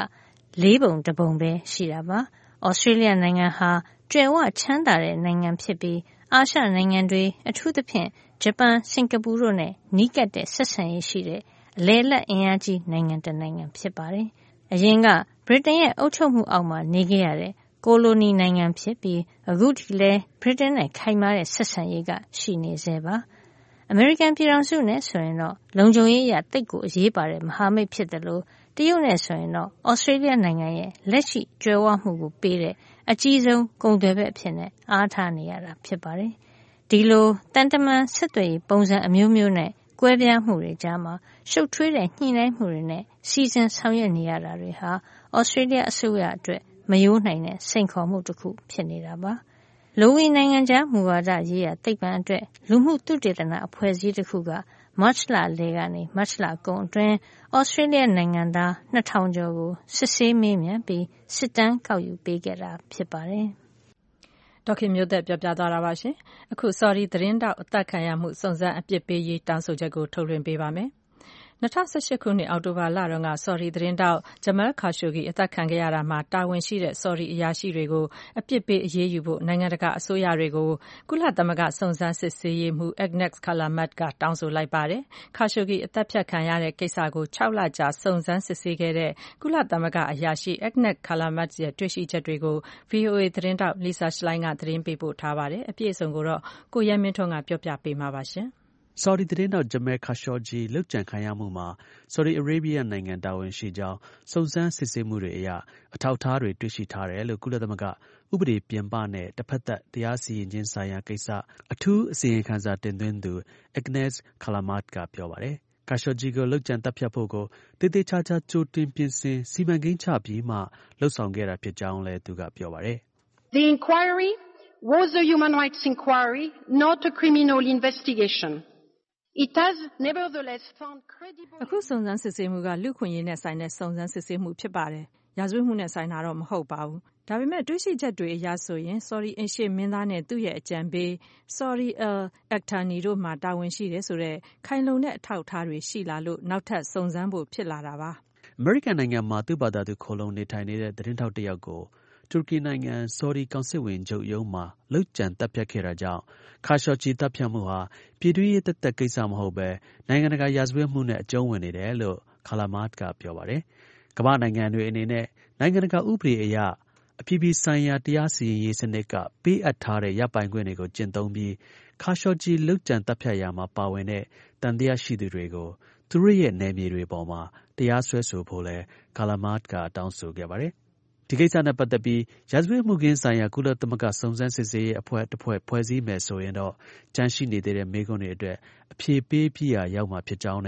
[SPEAKER 3] 4 ပုံ1ပုံပဲရှိတာပါ။ Australia နိုင်ငံဟာကြွယ်ဝချမ်းသာတဲ့နိုင်ငံဖြစ်ပြီးအာရှနိုင်ငံတွေအထူးသဖြင့်ဂျပန်စင်ကာပူတို့နဲ့နီးကပ်တဲ့ဆက်ဆံရေးရှိတဲ့အလယ်အလတ်အင်အားကြီးနိုင်ငံတစ်နိုင်ငံဖြစ်ပါတယ်။အရင်ကဗြိတိန်ရဲ့အုပ်ချုပ်မှုအောက်မှာနေခဲ့ရတဲ့ကိုလိုနီနိုင်ငံဖြစ်ပြီးအခုထိလည်းဗြိတိန်နဲ့ခိုင်မာတဲ့ဆက်ဆံရေးကရှိနေဆဲပါ။ American ပြည်ထောင်စုနဲ့ဆိုရင်တော့လုံခြုံရေးအရသိပ်ကိုအရေးပါတဲ့မဟာမိတ်ဖြစ်တယ်လို့တရုတ်နဲ့ဆိုရင်တော့ Australia နိုင်ငံရဲ့လက်ရှိကြွယ်ဝမှုကိုပေးတဲ့အကြီးဆုံးကုန်သွယ်ဘက်အဖြစ်နဲ့အားထားနေရတာဖြစ်ပါတယ်။ဒီလိုတန်တမန်ဆက်သွယ်ရေးပုံစံအမျိုးမျိုးနဲ့ကွဲပြားမှုတွေကြားမှာရှုပ်ထွေးတဲ့ညှိနှိုင်းမှုတွေနဲ့စီစဉ်ဆောင်ရွက်နေရတာတွေဟာ Australia အစိုးရအတွက်မယိုးနိုင်တဲ့စိန်ခေါ်မှုတစ်ခုဖြစ်နေတာပါ။လိုဝီနိုင်ငံခြားမူဝါဒရေးရာသိပ္ပံအတွက်လူမှုသုတေသနအဖွဲ့အစည်းတစ်ခုကမတ်လလယ်ကနေမတ်လကုန်အတွင်း Australia နိုင်ငံသား2000ကျော်ကိုစစ်ဆေးမေးမြန်းပြီးစစ်တမ်းကောက်ယူပေးခဲ့တာဖြစ်ပါတယ်
[SPEAKER 2] ။ဒေါခင်မျိုးသက်ပြောပြသွားတာပါရှင်။အခု Sorry သတင်းတောက်အသက်ခံရမှုစုံစမ်းအပြစ်ပေးရေးတောင်းဆိုချက်ကိုထုတ်လွှင့်ပေးပါမယ်။2018ခုနှစ်အောက်တိုဘာလတုန်းက Sorry သတင်းတောက် Jamal Khashoggi အသက်ခံခဲ့ရတာမှာတာဝန်ရှိတဲ့ Sorry အရာရှိတွေကိုအပြစ်ပေးအရေးယူဖို့နိုင်ငံတကာအစိုးရတွေကိုကုလသမဂ္ဂစုံစမ်းစစ်ဆေးရေးမှူး Agnes Callamard ကတောင်းဆိုလိုက်ပါတယ်။ Khashoggi အသက်ဖြတ်ခံရတဲ့ကိစ္စကို6လကြာစုံစမ်းစစ်ဆေးခဲ့တဲ့ကုလသမဂ္ဂအရာရှိ Agnes Callamard ရဲ့တွေ့ရှိချက်တွေကို VOA သတင်းတောက် Lisa Schlein ကသတင်းပေးပို့ထားပါတယ်။အပြည့်အစုံကိုတော့ကိုရဲမင်းထွန်းကပြောပြပေးမှာပါရှင်။
[SPEAKER 5] ဆော်ဒီသတင်းတောက် Jamal Khashoggi လုပ်ကြံခံရမှုမှာဆော်ဒီအာရေဗျနိုင်ငံတာဝန်ရှိကြောင်းစုံစမ်းစစ်ဆေးမှုတွေအရအထောက်အထားတွေတွေ့ရှိထားတယ်လို့ကုလသမဂ္ဂဥပဒေပြင်ပနဲ့တစ်ဖက်သက်တရားစီရင်ခြင်းဆိုင်ရာကိစ္စအထူးအစီရင်ခံစာတင်သွင်းသူ Agnes Callamard ကပြောပါတယ်။ Khashoggi ကိုလုပ်ကြံသတ်ဖြတ်ဖို့ကိုသေသေချာချာကြိုတင်ပြင်ဆင်စီမံကိန်းချပြီးမှလုပ်ဆောင်ခဲ့တာဖြစ်ကြောင်းလည်းသူကပြောပါတယ်။
[SPEAKER 8] The inquiry was a human rights inquiry, not a criminal investigation.It has nevertheless found credible
[SPEAKER 2] အခုစုံစမ်းစစ်ဆေးမှုကလူ့ခွင့်ရေးနဲ့ဆိုင်တဲ့စုံစမ်းစစ်ဆေးမှုဖြစ်ပါတယ်။ရာဇဝတ်မှုနဲ့ဆိုင်တာတော့မဟုတ်ပါဘူး။ဒါပေမဲ့တွေ့ရှိချက်တွေအရဆိုရင် Sorry အိမ်ရှေ့မင်းသားနဲ့သူ့ရဲ့အကြံပေး Sorry al-Aktani တို့မှာတာဝန်ရှိတယ်ဆိုတဲ့ခိုင်လုံတဲ့အထောက်အထားတွေရှိလာလို့နောက်ထပ်စုံစမ်းဖို့ဖြစ်လာတာပါ
[SPEAKER 5] ။ အမေရိကန်နိုင်ငံမှာသူ့ဘာသာသူခိုလုံနေထိုင်နေတဲ့သတင်းထောက်တစ်ယောက်ကိုတူရကီနိုင်ငံဆော်ဒီကောင်စစ်ဝင်ချုပ်ရုံးမှာလုပ်ကြံသတ်ဖြတ်ခဲ့တာကြောင့်Khashoggi သတ်ဖြတ်မှုဟာပြည်တွင်းရေးသက်သက်ကိစ္စမဟုတ်ဘဲနိုင်ငံတကာရာဇဝတ်မှုနဲ့အကျုံးဝင်နေတယ်လို့ Callamard ကပြောပါတယ်။ကမ္ဘာနိုင်ငံတွေအနေနဲ့နိုင်ငံတကာဥပဒေအရအပြည်ပြည်ဆိုင်ရာတရားစီရင်ရေးစနစ်ကပေးအပ်ထားတဲ့ရပိုင်ခွင့်တွေကိုကျင့်သုံးပြီးKhashoggi လုပ်ကြံသတ်ဖြတ်ရာမှာပါဝင်တဲ့သံသယရှိသူတွေကိုသူတို့ရဲ့နယ်မြေတွေပေါ်မှာတရားစွဲဆိုဖို့လဲCallamard ကတောင်းဆိုခဲ့ပါတယ်။ဒီကိစ္စနဲ့ပတ်သက်ပြီးရာဇဝတ်မှုခင်းဆိုင်ရာကုလသမဂ္ဂစုံစမ်းစစ်ဆေးရေးအဖွဲ့တစ်ဖွဲ့ဖွဲ့စည်းမယ်ဆိုရင်တော့ကြန့်ရှိနေသေးတဲ့မေးခွန်းတွေအတွက်အဖြေပေးပြီးရာရောက်မှာဖြစ်ကြောင်းနဲ့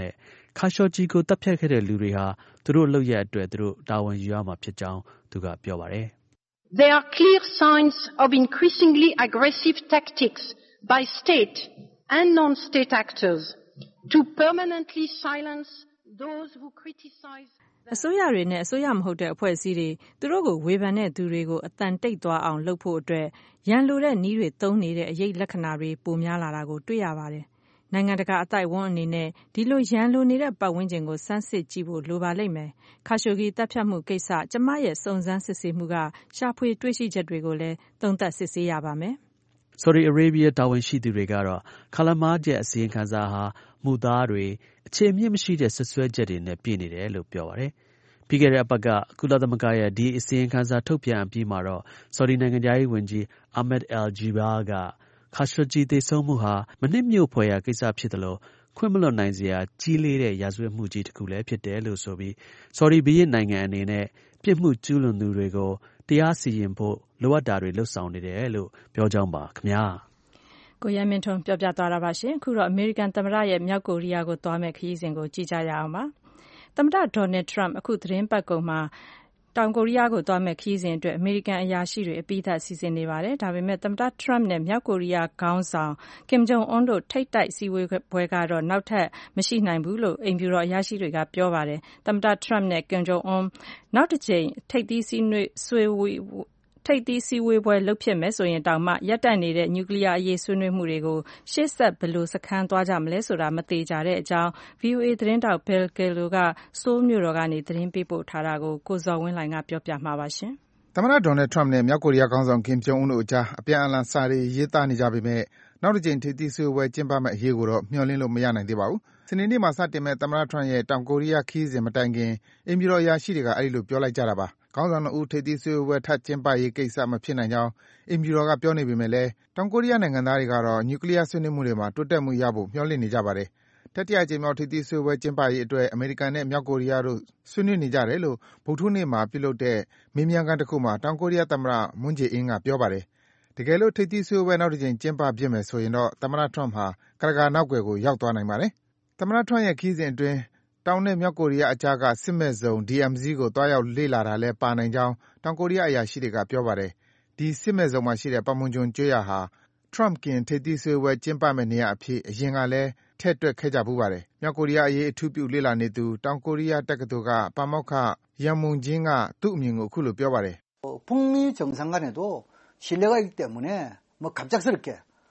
[SPEAKER 5] ခါရှော့ဂျီကိုတပ်ဖြတ်ခဲ့တဲ့လူတွေဟာသူတို့လုပ်ရအတွက်သူတို့တာဝန်ယူရမှာဖြစ်ကြောင်းသူကပြောပါတယ်။
[SPEAKER 8] There are clear signs of increasingly aggressive tactics by state and non-state actors to permanently silence those who criticize
[SPEAKER 2] အစိုးရတွေနဲ့အစိုးရမဟုတ်တဲ့အဖွဲ့အစည်းတွေသူတို့ကိုဝေဖန်တဲ့သူတွေကိုအတန်တိတ်သွားအောင်လုပ်ဖို့အတွက်ရန်လိုတဲ့နည်းတွေသုံးနေတဲ့အရေးလက္ခဏာတွေပိုများလာတာကိုတွေ့ရပါတယ်။နိုင်ငံတကာအသိုက်အဝန်းအနေနဲ့ဒီလိုရန်လိုနေတဲ့ပတ်ဝန်းကျင်ကိုစမ်းစစ်ကြည့်ဖို့လိုပါလိမ့်မယ်။ခါရှိုဂီတပ်ဖြတ်မှုကိစ္စကျမရဲ့စုံစမ်းစစ်ဆေးမှုကရှာဖွေတွေ့ရှိချက်တွေကိုလည်းသုံးသပ်စစ်ဆေးရပါမယ်။
[SPEAKER 5] Saudi Arabia တာဝန်ရှိသူတွေကတော့ခါလမားကျက်အစီရင်ခံစာဟာမူသားတွေအခြေအမြစ်မရှိတဲ့ဆွဆွဲချက်တွေနဲ့ပြည့်နေတယ်လို့ပြောပါတယ်။ပြီးခဲ့တဲ့အပတ်ကကုလသမဂ္ဂရဲ့ဒီအစီရင်ခံစာထုတ်ပြန်အပြီးမှာတော့ Saudi နိုင်ငံသားရေးဝန်ကြီး Ahmed Al-Jiber ကခါရှော့ဂျီသေဆုံးမှုဟာမနှစ်မြို့ဖွယ်ရာကိစ္စဖြစ်တယ်လို့ခွင့်မလွတ်နိုင်စရာကြီးလေးတဲ့ရာဇဝတ်မှုကြီးတစ်ခုလည်းဖြစ်တယ်လို့ဆိုပြီး Saudi ဘုရင့်နိုင်ငံအနေနဲ့ပြစ်မှုကျူးလွန်သူတွေကိုတရားစီရင်ဖို့လိုအပ်တာတွေလှုပ်ဆောင်နေတယ်လို့ပြောကြောင်းပါခင်ဗျာ
[SPEAKER 2] ကိုရဲမင်းထွန်းပြောပြသွားတာပါရှင်အခုတော့အမေရိကန်သမ္မတရဲ့မြောက်ကိုရီးယားကိုသွားမဲ့ခရီးစဉ်ကိုကြည့်ကြရအောင်ပါသမ္မတဒေါ်နယ်ထရမ့်အခုသတင်းပတ်ကုန်မှာတောင်ကိုရီးယားကိုသွားမဲ့ခရီးစဉ်အတွက်အမေရိကန်အရာရှိတွေအပိသက်စီစဉ်နေပါတယ်ဒါပေမဲ့သမ္မတထရမ့်နဲ့မြောက်ကိုရီးယားခေါင်းဆောင်ကင်ဂျုံအွန်းတို့ထိပ်တိုက်စည်းဝေးပွဲကတော့နောက်ထပ်မရှိနိုင်ဘူးလို့အိမ်ဖြူတော်အရာရှိတွေကပြောပါတယ်သမ္မတထရမ့်နဲ့ကင်ဂျုံအွန်းနောက်တစ်ကြိမ်ထိပ်သီးစည်းဝေးပွဲလုပ်ဖြစ်မယ်ဆိုရင်တောင်မှရပ်တန့်နေတဲ့နျူကလ িয়ার အရေးဆွေးနွေးမှုတွေကိုရှေ့ဆက်ဘယ်လိုစခန်းသွားကြမလဲဆိုတာမသေချာတဲ့အကြောင်း VOA သတင်းတောက် Bill Gallo ကဆိုးလ်မြို့တော်ကနေသတင်းပေးပို့ထားတာကိုကိုဇော်ဝင်းလှိုင်ကပြောပြမှာပါရှင်
[SPEAKER 9] သမ္မတဒေါ်နယ်ထရမ့်နဲ့မြောက်ကိုရီးယားခေါင်းဆောင်ကင်ဂျုံအွန်းတို့အကြားအပြန်အလှန်စာတွေရေးသားနေကြပေမဲ့နောက်တစ်ကြိမ်ထိပ်သီးစည်းဝေးပွဲကျင်းပမယ့်အရေးကိုတော့မျှော်လင့်လို့မရနိုင်သေးပါဘူး။စနေနေ့မှာစတင်မဲ့သမ္မတထရမ့်ရဲ့တောင်ကိုရီးယားခရီးစဉ်မတိုင်ခင်အိမ်ဖြူတော်အရာရှိတွေကအဲဒီလိုပြောလိုက်ကြတာပါ။ခေါင်းဆောင်နှစ်ဦးထိပ်သီးစည်းဝေးပွဲထပ်ကျင်းပရေးကိစ္စမဖြစ်နိုင်ကြောင်းအိမ်ဖြူတော်ကပြောနေပေမဲ့လည်းတောင်ကိုရီးယားနိုင်ငံသားတွေကတော့နျူကလ িয়ার ဆွေးနွေးမှုတွေမှာတိုးတက်မှုရဖို့မျှော်လင့်နေကြပါတယ်။တတိယအကြိမ်မြောက်ထိပ်သီးစည်းဝေးပွဲကျင်းပရေးအတွက်အမေရိကန်နဲ့မြောက်ကိုရီးယားတို့ဆွေးနွေးနေကြတယ်လို့ဗုဒ္ဓဟူးနေ့မှာပြုလုပ်တဲ့မေးမြန်းခန်းတစ်ခုမှာတောင်ကိုရီးယားသမ္မတမွန်းဂျေအင်းကပြောပါတယ်။တကယ်လို့ထိပ်သီးစည်းဝေးပွဲနောက်တစ်ကြိမ်ကျင်းပဖြစ်မယ်ဆိုရင်တော့သမ္မတထရမ့်ဟာကရကာနောက်ွယ်ကိုရောက်သွားနိုင်ပါတယ်။သမ္မတထရမ့်ရဲ့ခရီးစဉ်အတွင်းတောင်နဲ့မြောက်ကိုရီးယားအကြားကစစ်မဲ့ဇုံ DMZ ကိုတွားရောက်လေ့လာတာလည်းပါနိုင်ကြောင်းတောင်ကိုရီးယားအရာရှိတွေကပြောပါတယ်။ဒီစစ်မဲ့ဇုံမှာရှိတဲ့Panmunjomကျွန်းရွာဟာထရမ့်ကင်ထိပ်သီးစည်းဝေးပွဲကျင်းပမယ့်နေရာအဖြစ်အရင်ကလည်းထည့်တွက်ခဲ့ကြဖူးပါတယ်။မြောက်ကိုရီးယားအရေးအထူးပြုလေ့လာနေသူတောင်ကိုရီးယားတက္ကသိုလ်ကပါမောက္ခYang Mung-jinကသူ့အမြင်ကိုအခုလိုပြောပါတယ်
[SPEAKER 10] ။북미 정상간에도 신뢰가 있기 때문에 갑작스럽게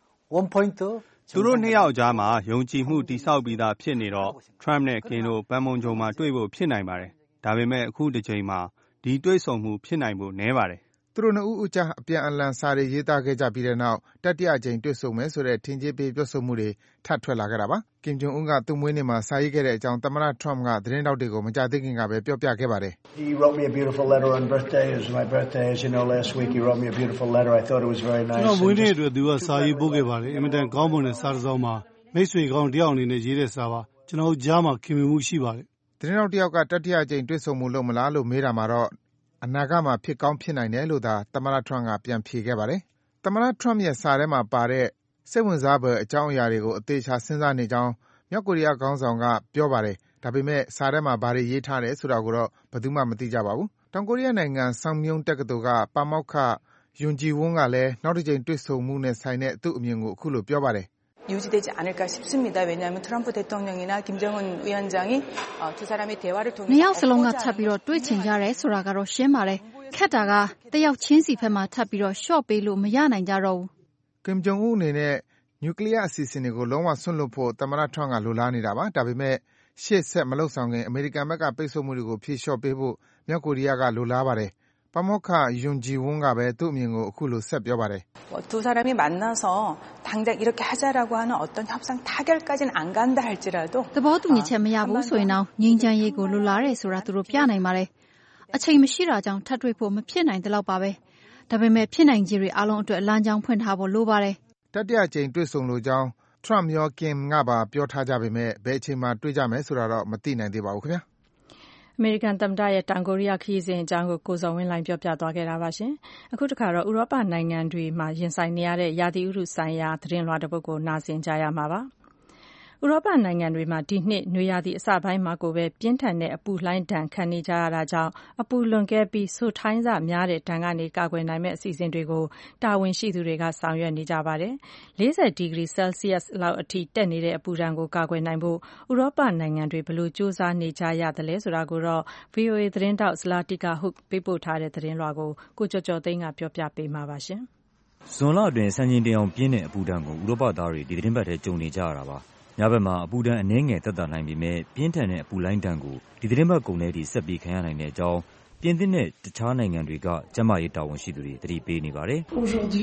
[SPEAKER 10] 원포인트
[SPEAKER 11] သူတို့နှစ်ယောက်ကြားမှာယုံကြည်မှုတည်ဆောက်ပြီးသားဖြစ်နေတော့ထရမ့်နဲ့ကင်တို့ပန်မွန်ဂျုံမှာတွေ့ဖို့ဖြစ်နိုင်ပါတယ်။ဒါပေမဲ့အခုတစ်ချိန်မှာဒီတွေ့ဆုံမှုဖြစ်နိုင်ဖို့နည်းပါတယ်
[SPEAKER 9] ။သူတို့နှစ်ဦးအကြားအပြန်အလှန်စာတွေရေးသားခဲ့ကြပြီးတဲ့နောက်တတိယအကြိမ်တွေ့ဆုံမယ်ဆိုတဲ့ထင်ကြေးပေးပြောဆိုမှုတွေထပ်ထွက်လာခဲ့တာပါ။ကင်ဂျုံအွန်းကသူ့မွေးနေ့မှာစာရေးခဲ့တဲ့အကြောင်းသမ္မတထရမ့်ကသတင်းထောက်တွေကိုမကြာသေးခင်ကပဲပြောပြခဲ့ပါတယ်။
[SPEAKER 10] He wrote me a beautiful letter on birthday. It was my birthday as you know last week. He wrote me a beautiful letter. I thought it was very nice.
[SPEAKER 12] ကျွန်တော်မွေးနေ့အတွက်သူကစာရေးပို့ခဲ့ပါတယ်။အင်မတန်ကောင်းမွန်တဲ့စာတစ်စောင်ပါ။မိတ်ဆွေကောင်းတယောက်အနေနဲ့ရေးတဲ့စာပါ။ကျွန်တော်ကြားမှာခင်မင်မှုရှိပါတယ်
[SPEAKER 9] ။သတင်းထောက်တယောက်ကတတိယအကြိမ်တွေ့ဆုံမှုလုပ်မလားလို့မေးတာမှာတော့အနာဂတ်မှာဖြစ်ကောင်းဖြစ်နိုင်တယ်လို့သာသမ္မတထရမ့်ကပြန်ဖြေခဲ့ပါတယ်။သမ္မတထရမ့်ရဲ့စာထဲမှာပါတဲ့စိတ်ဝင်စားဖွယ်အကြောင်းအရာတွေကိုအသေးချာစဉ်းစားနေကြောင်းမြောက်ကိုရီးယားခေါင်းဆောင်ကပြောပါတယ်။ဒါပေမဲ့စာထဲမှာဘာတွေရေးထားတယ်ဆိုတာကိုတော့ဘယ်သူမှမသိကြပါဘူး။တောင်ကိုရီးယားနိုင်ငံSangmyungတက္ကသိုလ်ကပါမောက္ခယွန်ဂျီဝန်းကလည်းနောက်တစ်ကြိမ်တွေ့ဆုံမှုနဲ့ဆိုင်တဲ့သူ့အမြင်ကိုအခုလိုပြောပါတယ်။
[SPEAKER 13] 유지되지 않을까 싶습니다. 왜냐하면 트럼프 대통령이나 김정은 위원장이 두 사람의 대화를 통해서
[SPEAKER 14] နှစ်ယောက်စလုံးကထပ်ပြီးတော့တွေ့ချင်ကြတယ်ဆိုတာကတော့ရှင်းပါတယ်။ခက်တာကတယောက်ချင်းစီဘက်မှာထပ်ပြီးတော့ရှော့ပေးလို့မရနိုင်ကြတော့ဘူး
[SPEAKER 9] ။ကင်ဂျုံအွန်းအနေနဲ့နျူကလ িয়ার အစီအစဉ်တွေကိုလုံးဝဆွန့်လွတ်ဖို့သမ္မတထရမ့်ကလိုလားနေတာပါ။ဒါပေမဲ့ရှေ့ဆက်မလုပ်ဆောင်ခင်အမေရိကန်ဘက်ကပိတ်ဆို့မှုတွေကိုဖြေလျှော့ပေးဖို့မြောက်ကိုရီးယားကလိုလားပါတယ်။ပါမောက္ခယွန်ဂျီဝန်းကပဲသူ့အမြင်ကိုအခုလိုဆက်ပြောပါတယ်
[SPEAKER 13] ။두 사람이 만나서 당장 이렇게 하자라고 하는 어떤 협상 타결까지는 안 간다 할지라도
[SPEAKER 14] သဘောတူညီချက်မရဘူးဆိုရင်တော့ငြိမ်းချမ်းရေးကိုလိုလားတယ်ဆိုတာသူတို့ပြနိုင်ပါတယ်။အချိန်မရှိတာကြောင့်ထပ်တွေ့ဖို့မဖြစ်နိုင်တဲ့လောက်ပါပဲ။ဒါပေမဲ့ဖြစ်နိုင်ခြေတွေအားလုံးအတွက်လမ်းကြောင်းဖွင့်ထားဖို့လိုပါတယ်
[SPEAKER 9] ။တတိယအကြိမ်တွေ့ဆုံလိုကြောင်းထရမ့်ရောကင်ကပါပြောထားကြပေမဲ့ဘယ်အချိန်မှတွေ့ကြမယ်ဆိုတာတော့မသိနိုင်သေးပါဘူးခင်ဗျာ။
[SPEAKER 2] အမေရိကန်သမ္မတရဲ့တောင်ကိုရီးယားခရီးစဉ်အကြောင်းကိုကိုဇော်ဝင်းလှိုင်ပြောပြသွားခဲ့တာပါရှင်။အခုတခါတော့ဥရောပနိုင်ငံတွေမှာရင်ဆိုင်နေရတဲ့ရာသီဥတုဆိုင်ရာသတင်းလွှာတစ်ပုဒ်ကိုနားဆင်ကြရမှာပါ။ဥရောပနိုင်ငံတွေမှာဒီနှစ်နွေရာသီအစပိုင်းမှာကိုပဲပြင်းထန်တဲ့အပူလှိုင်းဒဏ်ခံနေကြရတာကြောင့်အပူလွန်ကဲပြီးစိုထိုင်းဆများတဲ့ဒဏ်ကနေကာကွယ်နိုင်မယ့်အစီအစဉ်တွေကိုတာဝန်ရှိသူတွေကဆောင်ရွက်နေကြပါတယ်။ 40 ဒီဂရီဆဲလ်စီးယပ်စ်လောက်အထိတက်နေတဲ့အပူဒဏ်ကိုကာကွယ်နိုင်ဖို့ဥရောပနိုင်ငံတွေဘယ်လိုကြိုးစားနေကြရသလဲဆိုတာကိုတော့ VOA သတင်းထောက် Zlatica Hook ပေးပို့ထားတဲ့သတင်းလွှာကိုကိုကျော်ကျော်သိန်းကပြောပြပေးမှာပါ။
[SPEAKER 15] ဇွန်လအတွင်းစံချိန်တင်အောင်ပြင်းတဲ့အပူဒဏ်ကိုဥရောပသားတွေဒီသီတင်းပတ်ထဲကြုံနေကြရတာပါ။ညဘက်မှာအပူဒဏ်အနည်းငယ်သက်သာနိုင်ပေမဲ့ပြင်းထန်တဲ့အပူလှိုင်းဒဏ်ကိုဒီသီတင်းပတ်ကုန်တဲ့အထိဆက်ပြီးခံရနိုင်တဲ့အကြောင်းပြင်သစ်နဲ့တခြားနိုင်ငံတွေကကျန်းမာရေးတာဝန်ရှိသူတွေသတိပေးနေပါတယ်။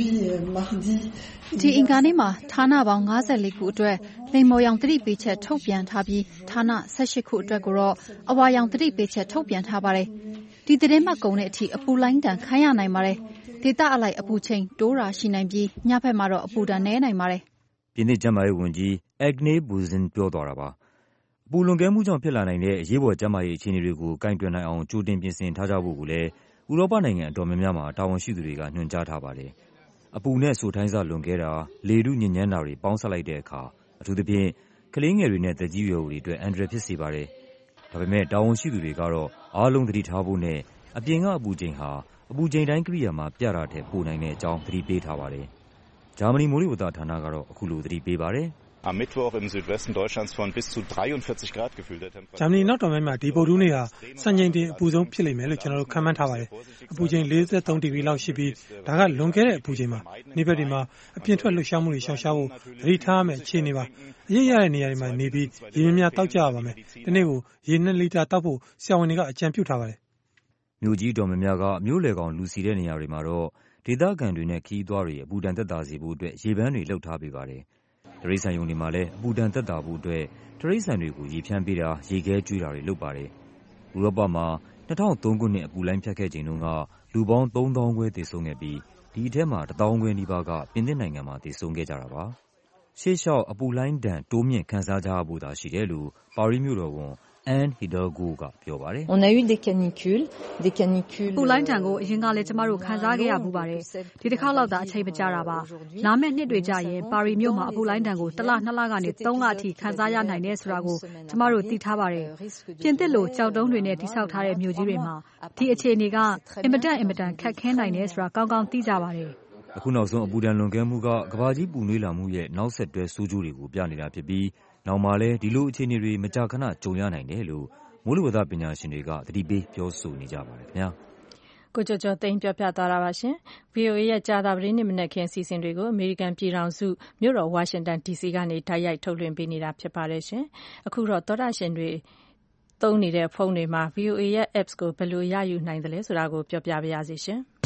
[SPEAKER 14] ဒီအင်္ဂါနေ့မှာဌာနပေါင်း54ခုအတွက်လိမ္မော်ရောင်သတိပေးချက်ထုတ်ပြန်ထားပြီးဌာန18ခုအတွက်ကိုတော့အဝါရောင်သတိပေးချက်ထုတ်ပြန်ထားပါတယ်။ဒီသီတင်းပတ်ကုန်တဲ့အထိအပူလှိုင်းဒဏ်ခံရနိုင်ပါတယ်။ဒေသအလိုက်အပူချိန်တိုးတာရှိနိုင်ပြီးညဘက်မှာတော့အပူဒဏ်နည်းနိုင်ပါတယ်
[SPEAKER 15] ။ပြင်သစ်ကျန်းမာရေးဝန်ကြီး Agnès Buzyn ပြောသွားတာပါ။အပူလွန်ကဲမှုကြောင့်ဖြစ်လာနိုင်တဲ့အရေးပေါ်ကျန်းမာရေးအခြေအနေတွေကိုကိုင်တွယ်နိုင်အောင်ကြိုတင်ပြင်ဆင်ထားကြဖို့ကိုလည်းဥရောပနိုင်ငံအတော်များများမှာတာဝန်ရှိသူတွေကညွှန်ကြားထားပါတယ်။အပူနဲ့စိုထိုင်းဆလွန်ကဲတာလေထုညစ်ညမ်းတာတွေပေါင်းစပ်လိုက်တဲ့အခါအထူးသဖြင့်ကလေးငယ်တွေနဲ့သက်ကြီးရွယ်အိုတွေအတွက်အန္တရာယ်ဖြစ်စေပါတယ်။ဒါပေမဲ့တာဝန်ရှိသူတွေကတော့အားလုံးသတိထားဖို့နဲ့အပြင်ကအပူချိန်ဟာအပူချိန်တိုင်းကိရိယာမှာပြတာထက်ပိုနိုင်တဲ့အကြောင်းသတိပေးထားပါတယ်။ဂျာမနီမိုးလေဝသဌာနကတော့အခုလိုသတိပေးပါတယ်။
[SPEAKER 16] Am Mittwoch im Südwesten Deutschlands von bis zu 43 Grad gefühlter Temperatur.
[SPEAKER 17] ဂျာမနီနောက်တော်ပိုင်းမှာဒီဗုဒ္ဓဟူးနေ့ဟာစံချိန်တင်အပူဆုံးဖြစ်လိမ့်မယ်လို့ကျွန်တော်တို့ခန့်မှန်းထားပါတယ်။အပူချိန်43ဒီဂရီလောက်ရှိပြီးဒါကလွန်ကဲတဲ့အပူချိန်ပါ။နေ့ဘက်တွေမှာအပြင်ထွက်လှုပ်ရှားမှုတွေရှောင်ရှားဖို့သတိထားရမယ့်အခြေအနေပါ။အရေးရတဲ့နေရာတွေမှာနေပြီးရေများများတောက်ကြရပါမယ်။ဒီနေ့ကိုရေ2လီတာတောက်ဖို့ဆရာဝန်တွေကအကြံပြုထားပါတယ်
[SPEAKER 15] ။မြို့ကြီးတော်များများကမြို့လေကောင်လူစီတဲ့နေရာတွေမှာတော့ဒေသခံတွေနဲ့ခီးသွားတွေအပူဒဏ်သက်သာစေဖို့အတွက်ရေပန်းတွေလှုပ်ထားပေးပါတယ်။တရိတ်ဆန်ယုံတွေမှာလည်းအပူဒဏ်သက်သာဖို့အတွက်တရိတ်ဆန်တွေကိုရေဖြန်းပေးတာရေခဲကျွေးတာတွေလုပ်ပါတယ်။ဥရောပမှာ2003ခုနှစ်အပူလှိုင်းဖြတ်ခဲ့ချိန်တုန်းကလူပေါင်း3000 ခွဲသေဆုံးခဲ့ပြီးဒီအထဲမှာ1000 ခွဲနီးပါးကပြင်သစ်နိုင်ငံမှာသေဆုံးခဲ့ကြတာပါ။ရှေ့လျှောက်အပူလှိုင်းဒဏ်တိုးမြင့်ခံစားကြရဖို့သာရှိတယ်လို့ပါရီမြို့တော်ဝန်Anne Hidalgo ကပြောပါတယ်။
[SPEAKER 18] On a eu des canicules
[SPEAKER 14] ပူလိုင်းတံကိုအရင်ကလည်းကျမတို့ခံစားခဲ့ရမှုပါတယ်။ဒီတစ်ခေါက်လောက်သာအချိန်မကြာတာပါ။လာမယ့်နှစ်တွေကြရင်ပါရီမြို့မှာအပူလိုင်းတံကို1လ2လကနေ3လအထိခံစားရနိုင်တယ်ဆိုတာကိုကျမတို့သိထားပါတယ်။ပြင်သစ်လိုကြောက်တုံးတွေနဲ့တိစောက်ထားတဲ့မြို့ကြီးတွေမှာဒီအခြေအနေကအင်မတန်ခက်ခဲနိုင်တယ်ဆိုတာကောင်းကောင်းသိကြပါတယ်
[SPEAKER 15] ။အခုနောက်ဆုံးအပူဒဏ်လွန်ကဲမှုကကမ္ဘာကြီးပူနွေးလာမှုရဲ့နောက်ဆက်တွဲဆိုးကျိုးတွေကိုပြနေတာဖြစ်ပြီးနောက်မှာလည်းဒီလိုအခြေအနေတွေမကြာခဏကြုံရနိုင်တယ်လို့မိုးလေဝသပညာရှင်တွေကသတိပေးပြောဆိုနေကြပါတယ်ခင်ဗျာ
[SPEAKER 2] ။ကိုကျော်ကျော်သိန်းပြောပြသွားတာပါရှင်။ VOA ရဲ့ကြာသပတေးနေ့မနက်ခင်းအစီအစဉ်တွေကိုအမေရိကန်ပြည်ထောင်စုမြို့တော်ဝါရှင်တန် DC ကနေတိုက်ရိုက်ထုတ်လွှင့်ပေးနေတာဖြစ်ပါတယ်ရှင်။အခုတော့သောတာရှင်တွေသုံးနေတဲ့ဖုန်းတွေမှာ VOA ရဲ့ apps ကိုဘယ်လိုရယူနိုင်သလဲဆိုတာကိုပြောပြပါရစေရှင်။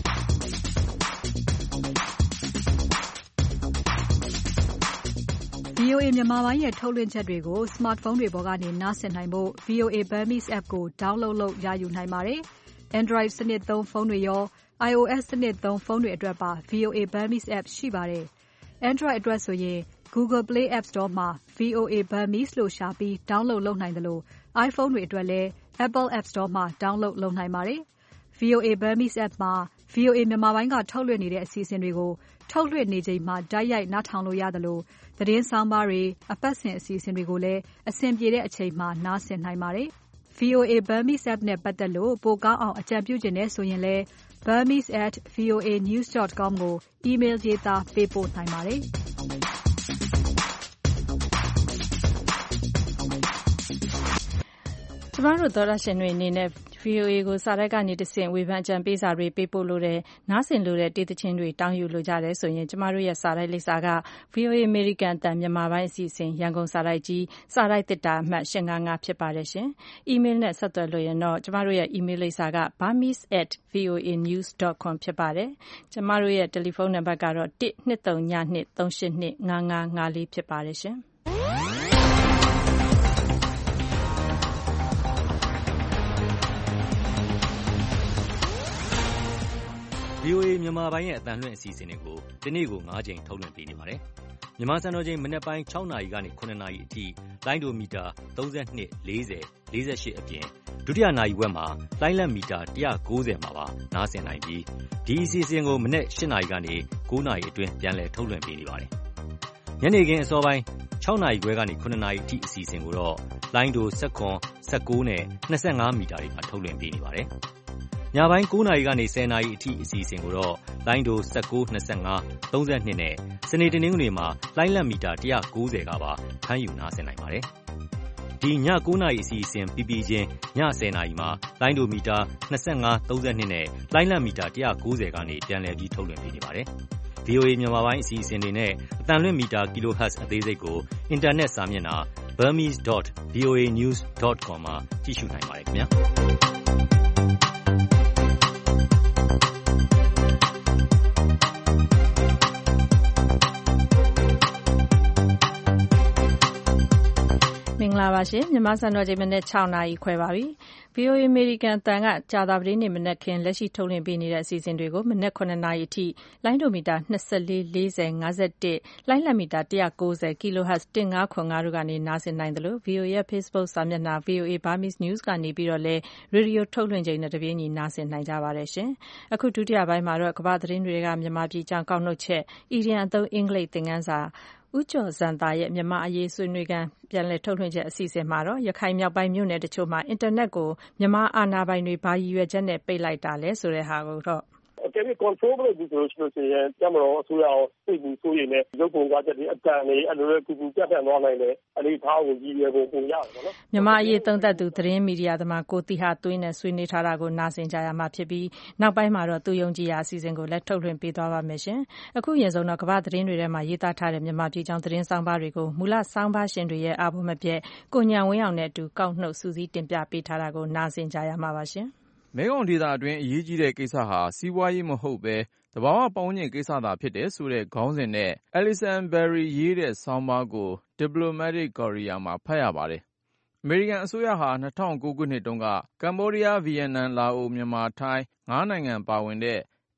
[SPEAKER 14] VOA မြန်မာပိုင်းရဲ့ထုတ်လွှင့်ချက်တွေကို smartphone တွေပေါ်ကနေနားဆင်နိုင်ဖို့ VOA Burmese app ကို download လုပ်ရယူနိုင်ပါတယ်။ Android စနစ်သုံးဖုန်းတွေရော iOS စနစ်သုံးဖုန်းတွေအတွက်ပါ VOA Burmese app ရှိပါတယ်။ Android အတွက်ဆိုရင် Google Play App Store မှာ VOA Burmese လို့ရှာပြီး download လုပ်နိုင်သလို iPhone တွေအတွက်လည်း Apple App Store မှာ download လုပ်နိုင်ပါတယ်။ VOA Burmese app မှာ VOA မြန်မာပိုင်းကထုတ်လွှင့်နေတဲ့အစီအစဉ်တွေကိုထုတ်လွှင့်နေချိန်မှာတိုက်ရိုက်နားထောင်လို့ရသလိုသတင်းဆောင်းပါးတွေအပတ်စဉ်အစီအစဉ်တွေကိုလည်းအဆင်ပြေတဲ့အချိန်မှာနားဆင်နိုင်ပါတယ်။ VOA Burmese app နဲ့ပတ်သက်လို့ပိုကောင်းအောင်အကြံပြုချင်တယ်ဆိုရင်လည်း burmese@voanews.com ကို email ရေးသားပေးပို့နိုင်ပါတယ်။
[SPEAKER 2] ကျမတို့သောတရှင်တွေအနေနဲ့ VOA ကိုစာတိုက်ကနေတဆင့်ဝေဖန်အကြံပေးစာတွေပေးပို့လို့တဲ့နားဆင်လို့တဲ့တေးသချင်းတွေတောင်းယူလို့ကြတယ်ဆိုရင်ကျမတို့ရဲ့စာတိုက်လိပ်စာက VOA American အသံမြန်မာပိုင်းအစီအစဉ်ရန်ကုန်စာတိုက်ကြီးစာတိုက်သစ်တာအမှတ်855ဖြစ်ပါတယ်ရှင်။ email နဲ့ဆက်သွယ်လို့ရင်တော့ကျမတို့ရဲ့ email လိပ်စာက burmese@voanews.com ဖြစ်ပါတယ်။ကျမတို့ရဲ့တယ်လီဖုန်းနံပါတ်ကတော့12392382555ဖြစ်ပါတယ်ရှင်။
[SPEAKER 15] VOA မြန်မာပိုင်းရဲ့အသံလွှင့်အစီအစဉ်တွေကိုဒီနေ့ကို9ကြိမ်ထုတ်လွှင့်ပေးနေပါတယ်။မြန်မာစံတော်ချိန်မနက်ပိုင်း6နာရီကနေ9နာရီအထိလိုင်းဒိုမီတာ32 40 48အပြင်ဒုတိယနာရီဝက်မှာလိုင်းလက်မီတာ190မှာပါနားဆင်နိုင်ပြီးဒီအစီအစဉ်ကိုမနက်8နာရီကနေ9နာရီအတွင်းပြန်လည်ထုတ်လွှင့်ပေးနေပါတယ်။ညနေခင်းအစောပိုင်း 6 နာရီခွဲကနေ9 နာရီအထိအစီအစဉ်ကိုတော့လိုင်းဒို19, 19နဲ့25မီတာတွေမှာထုတ်လွှင့်ပေးနေပါတယ်။ညပိုင်း9 နာရီကနေ10 နာရီအထိအစီအစဉ်ကိုတော့လိုင်းဒို19, 25, 32နဲ့စနေတနင်္ဂနွေမှာလိုင်းလတ်မီတာ190ကပါဖမ်းယူနားဆင်နိုင်ပါတယ်။ဒီည9 နာရီအစီအစဉ်ပြီးပြီးချင်းည10 နာရီမှာလိုင်းဒိုမီတာ25, 32နဲ့လိုင်းလတ်မီတာ190ကနေပြန်လည်ပြီးထုတ်လွှင့်ပေးနေပါတယ်။ VOA မြန်မာပိုင်းအစီအစဉ်တွေနဲ့အသံလွှင့်မီတာ kilohertz အသေးစိတ်ကိုအင်တာနက်စာမျက်နှာ burmese.voanews.com မှာကြည့်ရှုနိုင်ပါတယ်ခင်ဗျာ။
[SPEAKER 2] မင်္ဂလာပါရှင်မြန်မာစံတော်ချိန်မနေ့6နာရီခွဲပါပြီ VOA American အတန်ကကြာသပတေးနေ့မနက်ခင်းလက်ရှိထုတ်လွှင့်ပေးနေတဲ့အစီအစဉ်တွေကိုမနက်9နာရီအထိလိုင်းဒိုမီတာ24 40 51လိုင်းလတ်မီတာ190 kHz 1505တို့ကနေနားဆင်နိုင်တယ်လို့ VOA ရဲ့ Facebook စာမျက်နှာ VOA Burmese News ကနေပြီးတော့လဲရေဒီယိုထုတ်လွှင့်ချိန်နဲ့တပြေးညီနားဆင်နိုင်ကြပါတယ်ရှင်အခုဒုတိယပိုင်းမှာတော့ကမ္ဘာသတင်းတွေကမြန်မာပြည်ကြောင်းကောက်နှုတ်ချက်အီရန်အသုံးအင်္ဂလိပ်သင်ခန်းစာဦးကျော်ဇန်သာရဲ့မြန်မာအရေးဆွေးနွေးခန်းပြန်လည်ထုတ်လွှင့်ချက်အစီအစဉ်မှာတော့ရခိုင်မြောက်ပိုင်းမြို့နယ်တချို့မှာအင်တာနက်ကိုမြန်မာအာဏာပိုင်တွေဘာရည်ရွယ်ချက်နဲ့ပိတ်လိုက်တာလဲဆိုတဲ့ဟာကိုတော့
[SPEAKER 18] control လုပ်ပြီးဆိုရင်ကျမတော်အစိုးရအောင်သိပြီးဆိုရင်လည်းရုပ်ပုံကားချက်တွေအတန်တွေအဲ့လိုလည်းကူပြတ်သွားနိုင်တယ်အနေထားကိုရည်ရွယ်ပုံပုံရတယ်ပေါ့နော်
[SPEAKER 2] မြန်မာအရေးသုံးသပ်သူသတင်းမီဒီယာသမားကိုတီဟာသွင်းနဲ့ဆွေးနွေးထားတာကိုနားဆင်ကြရမှာဖြစ်ပြီးနောက်ပိုင်းမှာတော့သူယုံကြည်ရာအစီအစဉ်ကိုလက်ထုတ်လွှင့်ပေးသွားပါမယ်ရှင်အခုရင်ဆုံးတော့ကမ္ဘာသတင်းတွေထဲမှာရေးသားထားတဲ့မြန်မာပြည်ကြောင်းသတင်းဆောင်ပါတွေကိုမူလဆောင်ပါရှင်တွေရဲ့အားဖို့မပြည့်ကိုညံဝင်းအောင်နဲ့အတူကောက်နှုတ်စူးစီးတင်ပြပေးထားတာကိုနားဆင်ကြရမှာပါရှင်
[SPEAKER 19] မဲခေါင်ဒေသအတွင်းအရေးကြီးတဲ့ကိစ္စဟာစီးပွားရေးမဟုတ်ပဲသဘာဝပတ်ဝန်းကျင်ကိစ္စသာဖြစ်တယ်ဆိုတဲ့ခေါင်းစဉ်နဲ့ Alison Berry ရေးတဲ့ဆောင်းပါးကို Diplomatic Courier မှာဖတ်ရပါတယ်။အမေရိကန်အစိုးရဟာ2009ခုနှစ်တုန်းကကမ္ဘောဒီးယား၊ဗီယက်နမ်၊လာအို၊မြန်မာ၊ထိုင်း5နိုင်ငံပါဝင်တဲ့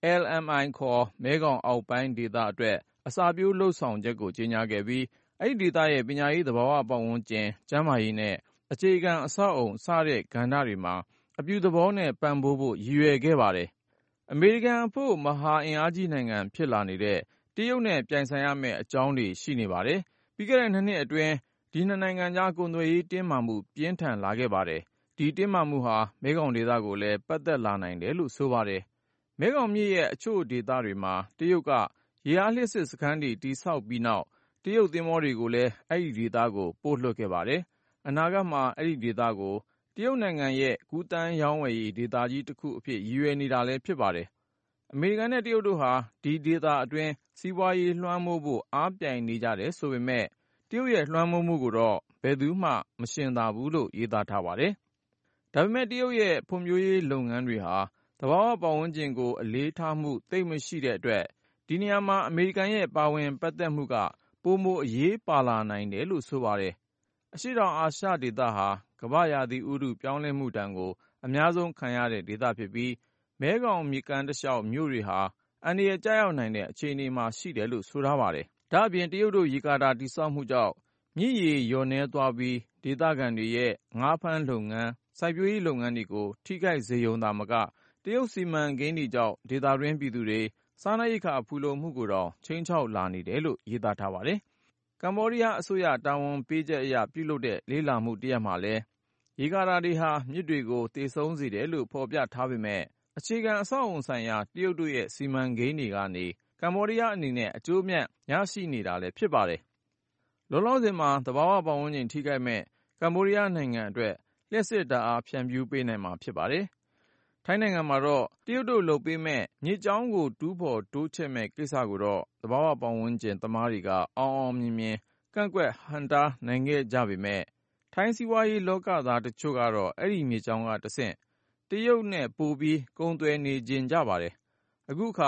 [SPEAKER 19] LMI ခေါ်မဲခေါင်အောက်ပိုင်းဒေသအတွက်အစပျိုးလုပ်ဆောင်ချက်ကိုကြေညာခဲ့ပြီးအဲ့ဒီဒေသရဲ့ပညာရေးသဘာဝပတ်ဝန်းကျင်၊ကျန်းမာရေးနဲ့အခြေခံအဆောက်အုံစတဲ့ကဏ္ဍတွေမှာအပြုသဘောနဲ့ပံ့ပိုးဖို့ရည်ရွယ်ခဲ့ပါတယ်။အမေရိကန်အဖို့မဟာအင်အားကြီးနိုင်ငံဖြစ်လာနေတဲ့တရုတ်နဲ့ပြိုင်ဆိုင်ရမယ့်အကြောင်းတွေရှိနေပါတယ်။ပြီးခဲ့တဲ့2နှစ်အတွင်းဒီနှစ်နိုင်ငံကြားကုန်သွယ်ရေးတင်းမာမှုပြင်းထန်လာခဲ့ပါတယ်။ဒီတင်းမာမှုဟာမဲခေါင်ဒေသကိုလည်းပတ်သက်လာနိုင်တယ်လို့ဆိုပါတယ်။မဲခေါင်မြစ်ရဲ့အချို့ဒေသတွေမှာတရုတ်ကရေအားလျှပ်စစ်စခန်းတွေတည်ဆောက်ပြီးနောက်တရုတ်သင်္ဘောတွေကိုလည်းအဲ့ဒီဒေသကိုပို့လွှတ်ခဲ့ပါတယ်။အနာဂတ်မှာအဲ့ဒီဒေသကိုတရုတ်နိုင်ငံရဲ့ကူးသန်းရောင်းဝယ်ရေးဒေသကြီးတစ်ခုအဖြစ်ရည်ရွယ်နေတာလည်းဖြစ်ပါတယ်။အမေရိကန်နဲ့တရုတ်တို့ဟာဒီဒေသအတွင်းစီးပွားရေးလွှမ်းမိုးဖို့အားပြိုင်နေကြတယ်ဆိုပေမဲ့တရုတ်ရဲ့လွှမ်းမိုးမှုကိုတော့ဘယ်သူမှမရှင်းသာဘူးလို့ရေးသားထားပါတယ်။ဒါပေမဲ့တရုတ်ရဲ့ဖွံ့ဖြိုးရေးလုပ်ငန်းတွေဟာသဘာဝပတ်ဝန်းကျင်ကိုအလေးထားမှုသိပ်မရှိတဲ့အတွက်ဒီနေရာမှာအမေရိကန်ရဲ့ပါဝင်ပတ်သက်မှုကပိုမိုအရေးပါလာနိုင်တယ်လို့ဆိုပါတယ်။အရှေ့တောင်အာရှဒေသဟာကမ္ဘာရာသီဥတုပြောင်းလဲမှုတန်ကိုအများဆုံးခံရတဲ့ဒေသဖြစ်ပြီးမဲခေါင်မြစ်ကမ်းတစ်လျှောက်မြို့တွေဟာအန္တရာယ်ကျရောက်နိုင်တဲ့အခြေအနေမှာရှိတယ်လို့ဆိုထားပါတယ်။ဒါ့အပြင်တရုတ်တို့ရေကာတာတည်ဆောက်မှုကြောင့်မြစ်ရေလျော့နည်းသွားပြီးဒေသခံတွေရဲ့ငါးဖမ်းလုပ်ငန်း၊စိုက်ပျိုးရေးလုပ်ငန်းတွေကိုထိခိုက်စေရုံသာမကတရုတ်စီမံကိန်းတွေကြောင့်ဒေသတွင်းပြည်သူတွေစားနပ်ရိက္ခာဖူလုံမှုကိုတော့ခြိမ်းခြောက်လာနေတယ်လို့ရေးသားထားပါတယ်။ကမ္ဘောဒီးယားအစိုးရတာဝန်ပေးချက်အရပြုလုပ်တဲ့လေ့လာမှုတစ်ရပ်မှာလည်းရေကာတာတွေဟာမြစ်တွေကိုသေဆုံးစေတယ်လို့ဖော်ပြထားပေမဲ့အခြေခံအဆောက်အုံဆိုင်ရာတရုတ်တို့ရဲ့စီမံကိန်းတွေကနေကမ္ဘောဒီးယားအနေနဲ့အကျိုးအမြတ်ရရှိနေတာလည်းဖြစ်ပါတယ်။လောလောဆယ်မှာသဘာဝပတ်ဝန်းကျင်ထိခိုက်မဲ့ကမ္ဘောဒီးယားနိုင်ငံအတွက်လျှပ်စစ်ဓာတ်အားဖြန့်ဖြူးပေးနိုင်မှာဖြစ်ပါတယ်။ထိုင်းနိုင်ငံမှာတော့တရုတ်တို့လုပ်ပေးမဲ့မြစ်ကြောင်းကိုတူးဖော်တိုးချဲ့မဲ့ကိစ္စကိုတော့သဘာဝပတ်ဝန်းကျင်သမားတွေကအောင်အောင်မြင်မြင်ကန့်ကွက်ဟန့်တားနိုင်ခဲ့ကြပေမဲ့ထိုင်းစီးပွားရေးလောကသားတချို့ကတော့အဲ့ဒီမြစ်ကြောင်းကတဆင့်တရုတ်နဲ့ပိုပြီးကုန်သွယ်နေကျင်ကြပါတယ်။အခုအခါ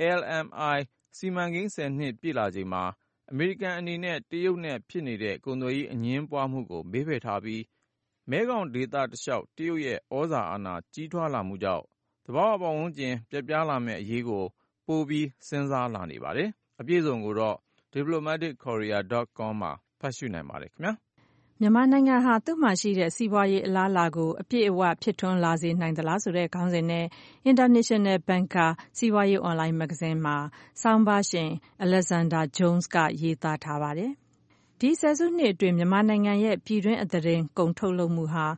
[SPEAKER 19] LMI စီမံကိန်း10နှစ်ပြည့်လာချိန်မှာအမေရိကန်အနေနဲ့တရုတ်နဲ့ဖြစ်နေတဲ့ကုန်သွယ်ရေးအငြင်းပွားမှုကိုမေးဖယ်ထားပြီးမဲခေါင်ဒေသတစ်လျှောက်တရုတ်ရဲ့ဩဇာအာဏာကြီးထွားလာမှုကြောင့်သဘာဝပတ်ဝန်းကျင်ပျက်ပြားလာမယ့်အရေးကိုပိုပြီးစဉ်းစားလာနေပါတယ်။အပြည့်အစုံကိုတော့ diplomaticcourier.com မှာဖတ်ရှုနိုင်ပါတယ်ခင်ဗျာ
[SPEAKER 2] ။မြန်မာနိုင်ငံဟာသူ့မှာရှိတဲ့စီးပွားရေးအလားအလာကိုအပြည့်အဝဖြစ်ထွန်းလာစေနိုင်သလားဆိုတဲ့ခေါင်းစဉ်နဲ့ International Banker စီးပွားရေးအွန်လိုင်းမဂ္ဂဇင်းမှာဆောင်းပါးရှင် Alexander Jones ကရေးသားထားပါတယ်။ဒီဆယ်စုနှစ်အတွင်းမြန်မာနိုင်ငံရဲ့ပြည်တွင်းအသားတင်ကုန်ထုတ်လုပ်မှုဟာ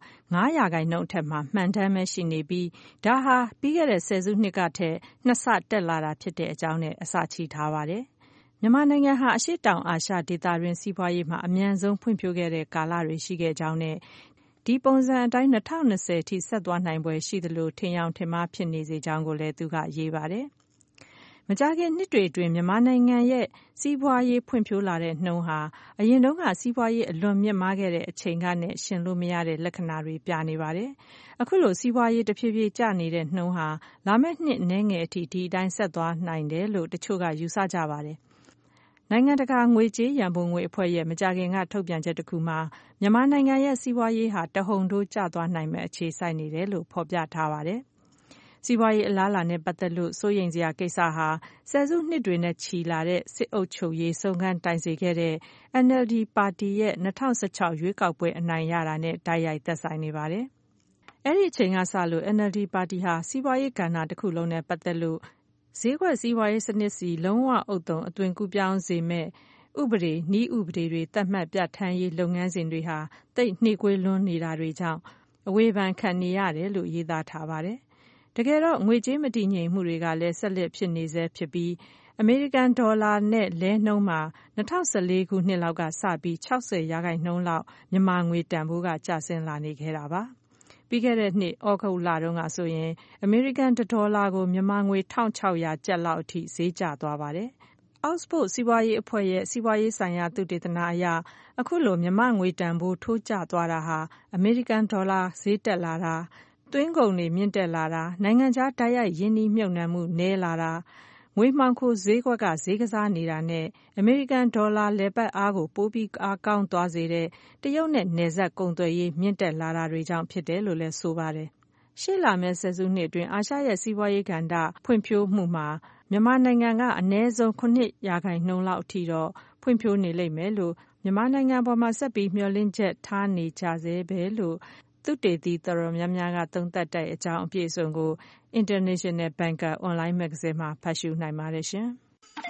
[SPEAKER 2] 9%အထက်မှာမှန်တမ်းပဲရှိနေပြီးဒါဟာပြီးခဲ့တဲ့ဆယ်စုနှစ်ကထက်2ဆတက်လာတာဖြစ်တဲ့အကြောင်းနဲ့အစချီထားပါတယ်။မြန်မာနိုင်ငံဟာအရှေ့တောင်အာရှဒေသတွင်းစီးပွားရေးမှာအမြန်ဆုံးဖွံ့ဖြိုးခဲ့တဲ့ကာလတွေရှိခဲ့ကြောင်းနဲ့ဒီပုံစံအတိုင်း2020အထိဆက်သွားနိုင်ပွဲရှိသလိုထင်ယောင်ထင်မှားဖြစ်နေစေကြောင်းကိုလည်းသူကရေးပါတယ်။မကြာခင်နှစ်တွေအတွင်းမြန်မာနိုင်ငံရဲ့စီးပွားရေးဖွံ့ဖြိုးလာတဲ့နှုန်းဟာအရင်တုန်းကစီးပွားရေးအလွန်မြင့်မားခဲ့တဲ့အချိန်ကနဲ့ရှင်လို့မရတဲ့လက္ခဏာတွေပြနေပါတယ်။အခုလိုစီးပွားရေးတဖြည်းဖြည်းကျနေတဲ့နှုန်းဟာလာမယ့်နှစ်အနည်းငယ်အထိဒီအတိုင်းဆက်သွားနိုင်တယ်လို့တချို့ကယူဆကြပါတယ်။နိုင်ငံတကာငွေကြေးရန်ပုံငွေအဖွဲ့ရဲ့မကြာခင်ကထုတ်ပြန်ချက်တစ်ခုမှာမြန်မာနိုင်ငံရဲ့စီးပွားရေးဟာတဟုန်ထိုးကျသွားနိုင်မဲ့အခြေစိုက်နေတယ်လို့ဖော်ပြထားပါတယ်။စီးပွားရေးအလားအလာနဲ့ပတ်သက်လို့စိုးရိမ်စရာကိစ္စဟာဆယ်စုနှစ်တွေနဲ့ချီလာတဲ့စစ်အုပ်ချုပ်ရေးဆုံးခန်းတိုင်စေခဲ့တဲ့ NLD ပါတီရဲ့2016ရွေးကောက်ပွဲအနိုင်ရတာနဲ့တိုက်ရိုက်သက်ဆိုင်နေပါတယ်။အဲ့ဒီအချိန်ကစလို့ NLD ပါတီဟာစီးပွားရေးကဏ္ဍတစ်ခုလုံးနဲ့ပတ်သက်လို့ဈေးကွက်စီးပွားရေးစနစ်စီလုံးဝအုပ်သုံးအသွင်ကူးပြောင်းစေမဲ့ဥပဒေနည်းဥပဒေတွေသတ်မှတ်ပြဋ္ဌာန်းရေးလုပ်ငန်းစဉ်တွေဟာတိတ်နှေးကွေးလွန်းနေတာတွေကြောင့်အဝေဖန်ခံနေရတယ်လို့ရေးသားထားပါတယ်။တကယ်တော့ငွေကြေးမတည်ငြိမ်မှုတွေကလည်းဆက်လက်ဖြစ်နေဆဲဖြစ်ပြီးအမေရိကန်ဒေါ်လာနဲ့လဲနှုန်းမှာ2014ခုနှစ်လောက်ကစပြီး60%လောက်မြန်မာငွေတန်ဖိုးကကျဆင်းလာနေခဲ့တာပါ။ပြီးခဲ့တဲ့နှစ်ဩဂုတ်လတုန်းကဆိုရင်အမေရိကန်ဒေါ်လာကိုမြန်မာငွေ1600ကျပ်လောက်အထိဈေးကျသွားပါတယ်။ Oxford စီးပွားရေးအဖွဲ့ရဲ့စီးပွားရေးဆိုင်ရာသုတေသနအရအခုလိုမြန်မာငွေတန်ဖိုးထိုးကျသွားတာဟာအမေရိကန်ဒေါ်လာဈေးတက်လာတာသွင်းကုန်တွေမြင့်တက်လာတာနိုင်ငံခြားတိုက်ရိုက်ရင်းနှီးမြှုပ်နှံမှုနည်းလာတာငွေမှောင်ခိုဈေးကွက်ကဈေးကစားနေတာနဲ့အမေရိကန်ဒေါ်လာလည်ပတ်အားကိုပိုပြီးအားကောင်းသွားစေတဲ့တရုတ်နဲ့နယ်စပ်ကုန်သွယ်ရေးမြင့်တက်လာတာတွေကြောင့်ဖြစ်တယ်လို့လည်းဆိုပါတယ်။ရှေ့လာမယ့်ဆယ်စုနှစ်အတွင်းအာရှရဲ့စီးပွားရေးကဏ္ဍဖွံ့ဖြိုးမှုမှာမြန်မာနိုင်ငံကအနည်းဆုံး9%လောက်အထိတော့ဖွံ့ဖြိုးနေလိမ့်မယ်လို့မြန်မာနိုင်ငံပေါ်မှာဆက်ပြီးမျှော်လင့်ချက်ထားနေကြဆဲပဲလို့သုတေသီတော်တော်များများကသုံးသပ်တဲ့အကြောင်းအပြည့်အစုံကို International Banker Online Magazine မှာဖတ်ရှုနိုင်ပါတယ်ရှင်။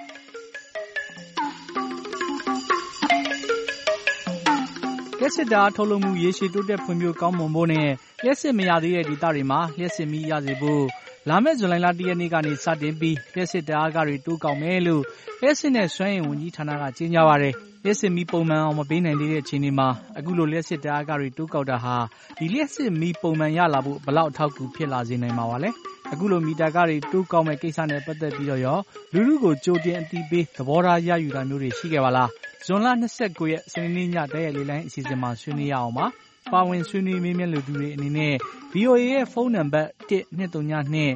[SPEAKER 20] လျှပ်စစ်ဓာတ်ထုတ်လုပ်မှုရေရှည်တိုးတက်ဖွံ့ဖြိုးကောင်းမွန်ဖို့နဲ့လျှပ်စစ်မရသေးတဲ့ဒေသတွေမှာလျှပ်စစ်မီးရစေဖို့လာမယ့်ဇူလိုင်လ 1 ရက်နေ့ကနေစတင်ပြီးလျှပ်စစ်ဓာတ်အားခတွေတိုးကောက်မယ်လို့လျှပ်စစ်နဲ့စွမ်းအင်ဝန်ကြီးဌာနကကြေညာပါတယ်။လျှပ်စစ်မီးပုံမှန်အောင်မပေးနိုင်သေးတဲ့အခြေအနေမှာအခုလိုလျှပ်စစ်ဓာတ်အားခတွေတိုးကောက်တာဟာဒီလျှပ်စစ်မီးပုံမှန်ရလာဖို့ဘလောက်အထောက်အကူဖြစ်လာစေနိုင်မှာပါလဲ။အခုလိုမီတာခတွေတိုးကောက်မဲ့ကိစ္စနဲ့ပတ်သက်ပြီးတော့ရောလူထုကိုကြိုတင်အသိပေးသဘောထားရယူတာမျိုးတွေရှိခဲ့ပါလား။ဇွန်လ 29 ရက်စနေနေ့ညတိုက်ရိုက်လေလိုင်းအစီအစဉ်မှာဆွေးနွေးရအောင်ပါ။ပါဝင်ဆွေးနွေးမေးမြန်းလူသူတွေအနေနဲ့ VOA ရဲ့ဖုန်းနံပါတ် 1202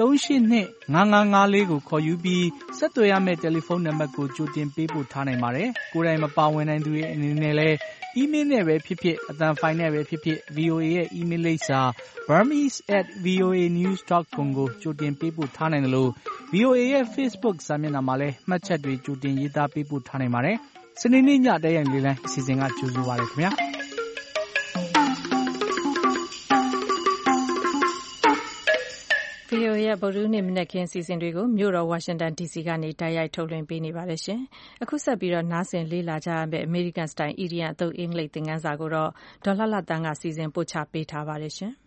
[SPEAKER 20] 382 5554 ကိုခေါ်ယူပြီးဆက်သွယ်ရမယ့်တယ်လီဖုန်းနံပါတ်ကိုကြိုတင်ပေးပို့ထားနိုင်ပါတယ်။ကိုယ်တိုင်မပါဝင်နိုင်သူတွေအနေနဲ့လည်းအီးမေးလ်နဲ့ပဲဖြစ်ဖြစ်အသံဖိုင်နဲ့ပဲဖြစ်ဖြစ် VOA ရဲ့အီးမေးလ်လိပ်စာ burmese@voanews.com ကိုကြိုတင်ပေးပို့ထားနိုင်တယ်လို့ VOA ရဲ့ Facebook စာမျက်နှာမှာလည်းမှတ်ချက်တွေကြိုတင်ရေးသားပေးပို့ထားနိုင်ပါတယ်။စနေနေ့ညတိုက်ရိုက်လေလိုင်းအစီအစဉ်ကကြိုဆိုပါရခင်ဗျာ။
[SPEAKER 2] VOA ရဲ့ဗုဒ္ဓဟူးနေ့မနက်ခင်းအစီအစဉ်တွေကိုမြို့တော်ဝါရှင်တန် DC ကနေတိုက်ရိုက်ထုတ်လွှင့်ပေးနေပါတယ်ရှင်။အခုဆက်ပြီးတော့နားဆင်လေ့လာကြရမယ့် American Style Idiom အသုံးအင်္ဂလိပ်သင်ခန်းစာကိုတော့ဒေါ်လှလှတန်းကစီစဉ်ပို့ချပေးထားပါတယ်ရှင်။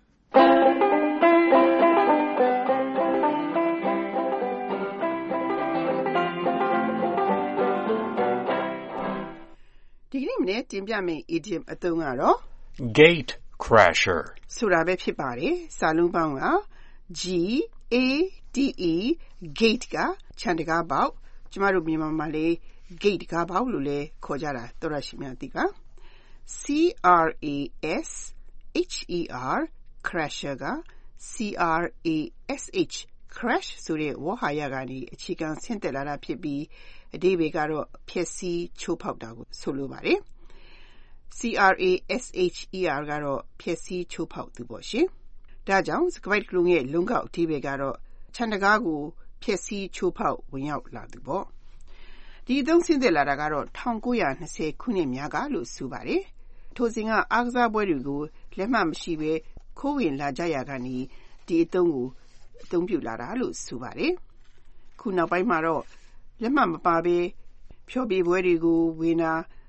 [SPEAKER 21] ဒီကနေ့မနေ့တင်ပြမယ့် idiom အသုံးကတော့
[SPEAKER 22] Gate crasher
[SPEAKER 21] ဆိုတာပဲဖြစ်ပါတယ်။စာလုံးပေါင်းကG-A-T-E gate ကခြံတကားပေါက်ကျမတို့မြန်မာမှာလည်း gate ကားပေါက်လို့လည်းခေါ်ကြတာတော်ရရှိများသိက C-R-A-S-H-E-R crasher က C-R-A-S-H crash ဆိုတဲ့ဝါဟာရကနေအခြေခံဆင့်သက်လာတာဖြစ်ပြီးအဓိပ္ပာယ်ကတော့ဖျက်ဆီးချိုးဖောက်တာကိုဆိုလိုပါတယ်။ C-R-A-S-H-E-R ကတော့ဖျက်ဆီးချိုးဖောက်သူပေါ့ရှင်။ဒါကြောင့်စကားပိုက်ကလုံးရဲ့လုံးကောက်အဓိပ္ပာယ်ကတော့ခြံတကားကိုဖျက်ဆီးချိုးဖောက်ဝင်ရောက်လာသူပေါ့။ဒီအသုံးဆင်းသက်လာတာကတော့1920ခုနှစ်များကလို့ဆိုပါတယ်။ထိုစဉ်ကအားကစားပွဲတွေကိုလက်မှတ်မရှိဘဲခိုးဝင်လာကြရာကနေဒီအသုံးကိုအသုံးပြုလာတာလို့ဆိုပါတယ်။ခုနောက်ပိုင်းမှာတော့လက်မှတ်မပါဘဲဖျော်ဖြေပွဲတွေကိုဝင်တာ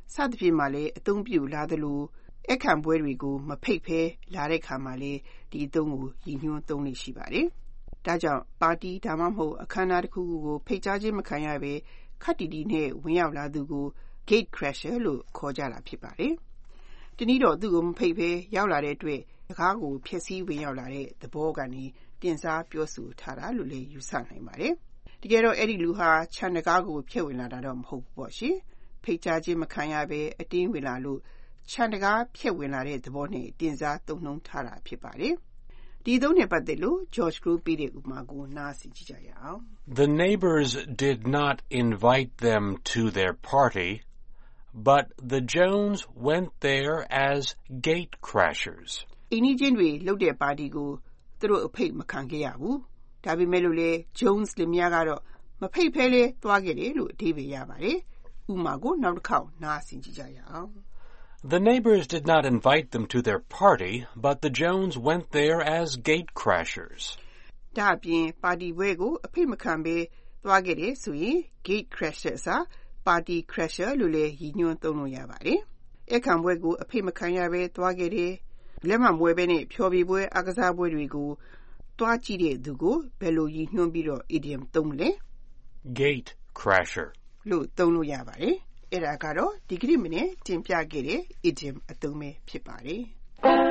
[SPEAKER 21] စသဖြင့်မှလည်းအသုံးပြုလာသလိုအခမ်းပွဲတွေကိုမဖိတ်ဖဲလာတဲ့ခါမှာလည်းဒီအသုံးကိုရည်ညွှန်းသုံးလို့ရှိပါတယ်။ဒါကြောင့်ပါတီဒါမှမဟုတ်အခမ်းအနားတစ်ခုခုကိုဖိတ်ကြားခြင်းမခံရဘဲခပ်တီတီနဲ့ဝင်ရောက်လာသူကို gate crasher လို့ခေါ်ကြတာဖြစ်ပါတယ်။တနည်းတော့သူ့ကိုမဖိတ်ဘဲရောက်လာတဲ့အတွက်တကားကိုဖျက်ဆီးဝင်ရောက်လာတဲ့သဘောကနေတင်စားပြောဆိုထားတာလို့လည်းယူဆနိုင်ပါတယ်။တကယ်တော့အဲ့ဒီလူဟာခြံတကားကိုဖျက်ဝင်လာတာတော့မဟုတ်ဘူးပေါ့ရှင်။ဖိတ်ကြားခြင်းမခံရဘဲအတင်းဝင်လာလို့ခြံတကားဖျက်ဝင်လာတဲ့သဘောနဲ့တင်စားသုံးနှုန်းထားတာဖြစ်ပါတယ်။ဒီသုံးနဲ့ပတ်သက်လို့ George Group ပေးတဲ့ဥပမာကိုနားဆင်ကြည့်ကြရအောင်။
[SPEAKER 22] The neighbors did not invite them to their party, but the Jones went there as gate crashers.
[SPEAKER 21] အင်းကြီးတွေလှုပ်တဲ့ပါတီကိုသူတို့အဖိတ်မခံခဲ့ရဘူး။ဒါပေမဲ့လို့လေ Jones လင်မယားကတော့မဖိတ်ဖဲလေသွားခဲ့တယ်လို့အဓိပ္ပာယ်ရပါတယ်။ဥပမာကိုနောက်တစ်ခေါက်နားဆင်ကြည့်ကြရအောင်။
[SPEAKER 22] The neighbors did not invite them to their party, but the Jones went there as gate crashers.
[SPEAKER 21] ဒါအပြင်ပါတီပွဲကိုအဖိတ်မခံဘဲသွားခဲ့တယ်ဆိုရင် gate crasher အစား party crasher လို့လည်းရည်ညွှန်းသုံးလို့ရပါတယ်။အခမ်းပွဲကိုအဖိတ်မခံရဘဲသွားခဲ့တယ်။လက်မမွဲဘဲနဲ့ဖျော်ဖြေပွဲအားကစားပွဲတွေကိုသွားကြည့်တဲ့သူကိုဘယ်လိုရည်ညွှန်းပြီးတော့ idiom သုံးလဲ
[SPEAKER 22] Gate crasher
[SPEAKER 21] လို့သုံးလို့ရပါတယ်။အဲ့ဒါကတော့ဒီကနေ့မနေ့တင်ပြခဲ့တဲ့ idiom အသုံးပဲဖြစ်ပါတယ်။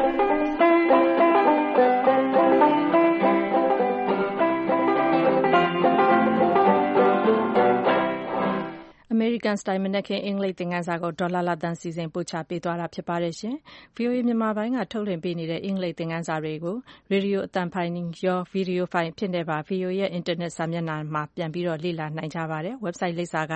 [SPEAKER 2] American Style မနက်ခင်းအင်္ဂလိပ်သင်ခန်းစာကိုဒေါ်လာလာတန်စီစဉ်ပို့ချပေးသွားတာဖြစ်ပါတယ်ရှင်။ VOA မြန်မာပိုင်းကထုတ်လွှင့်ပေးနေတဲ့အင်္ဂလိပ်သင်ခန်းစာတွေကိုရေဒီယိုအသံဖိုင်ရောဗီဒီယိုဖိုင်ဖြစ်နေပါ VOA ရဲ့ internet စာမျက်နှာမှာပြန်ပြီးတော့လေ့လာနိုင်ကြပါတယ်။ website လိပ်စာက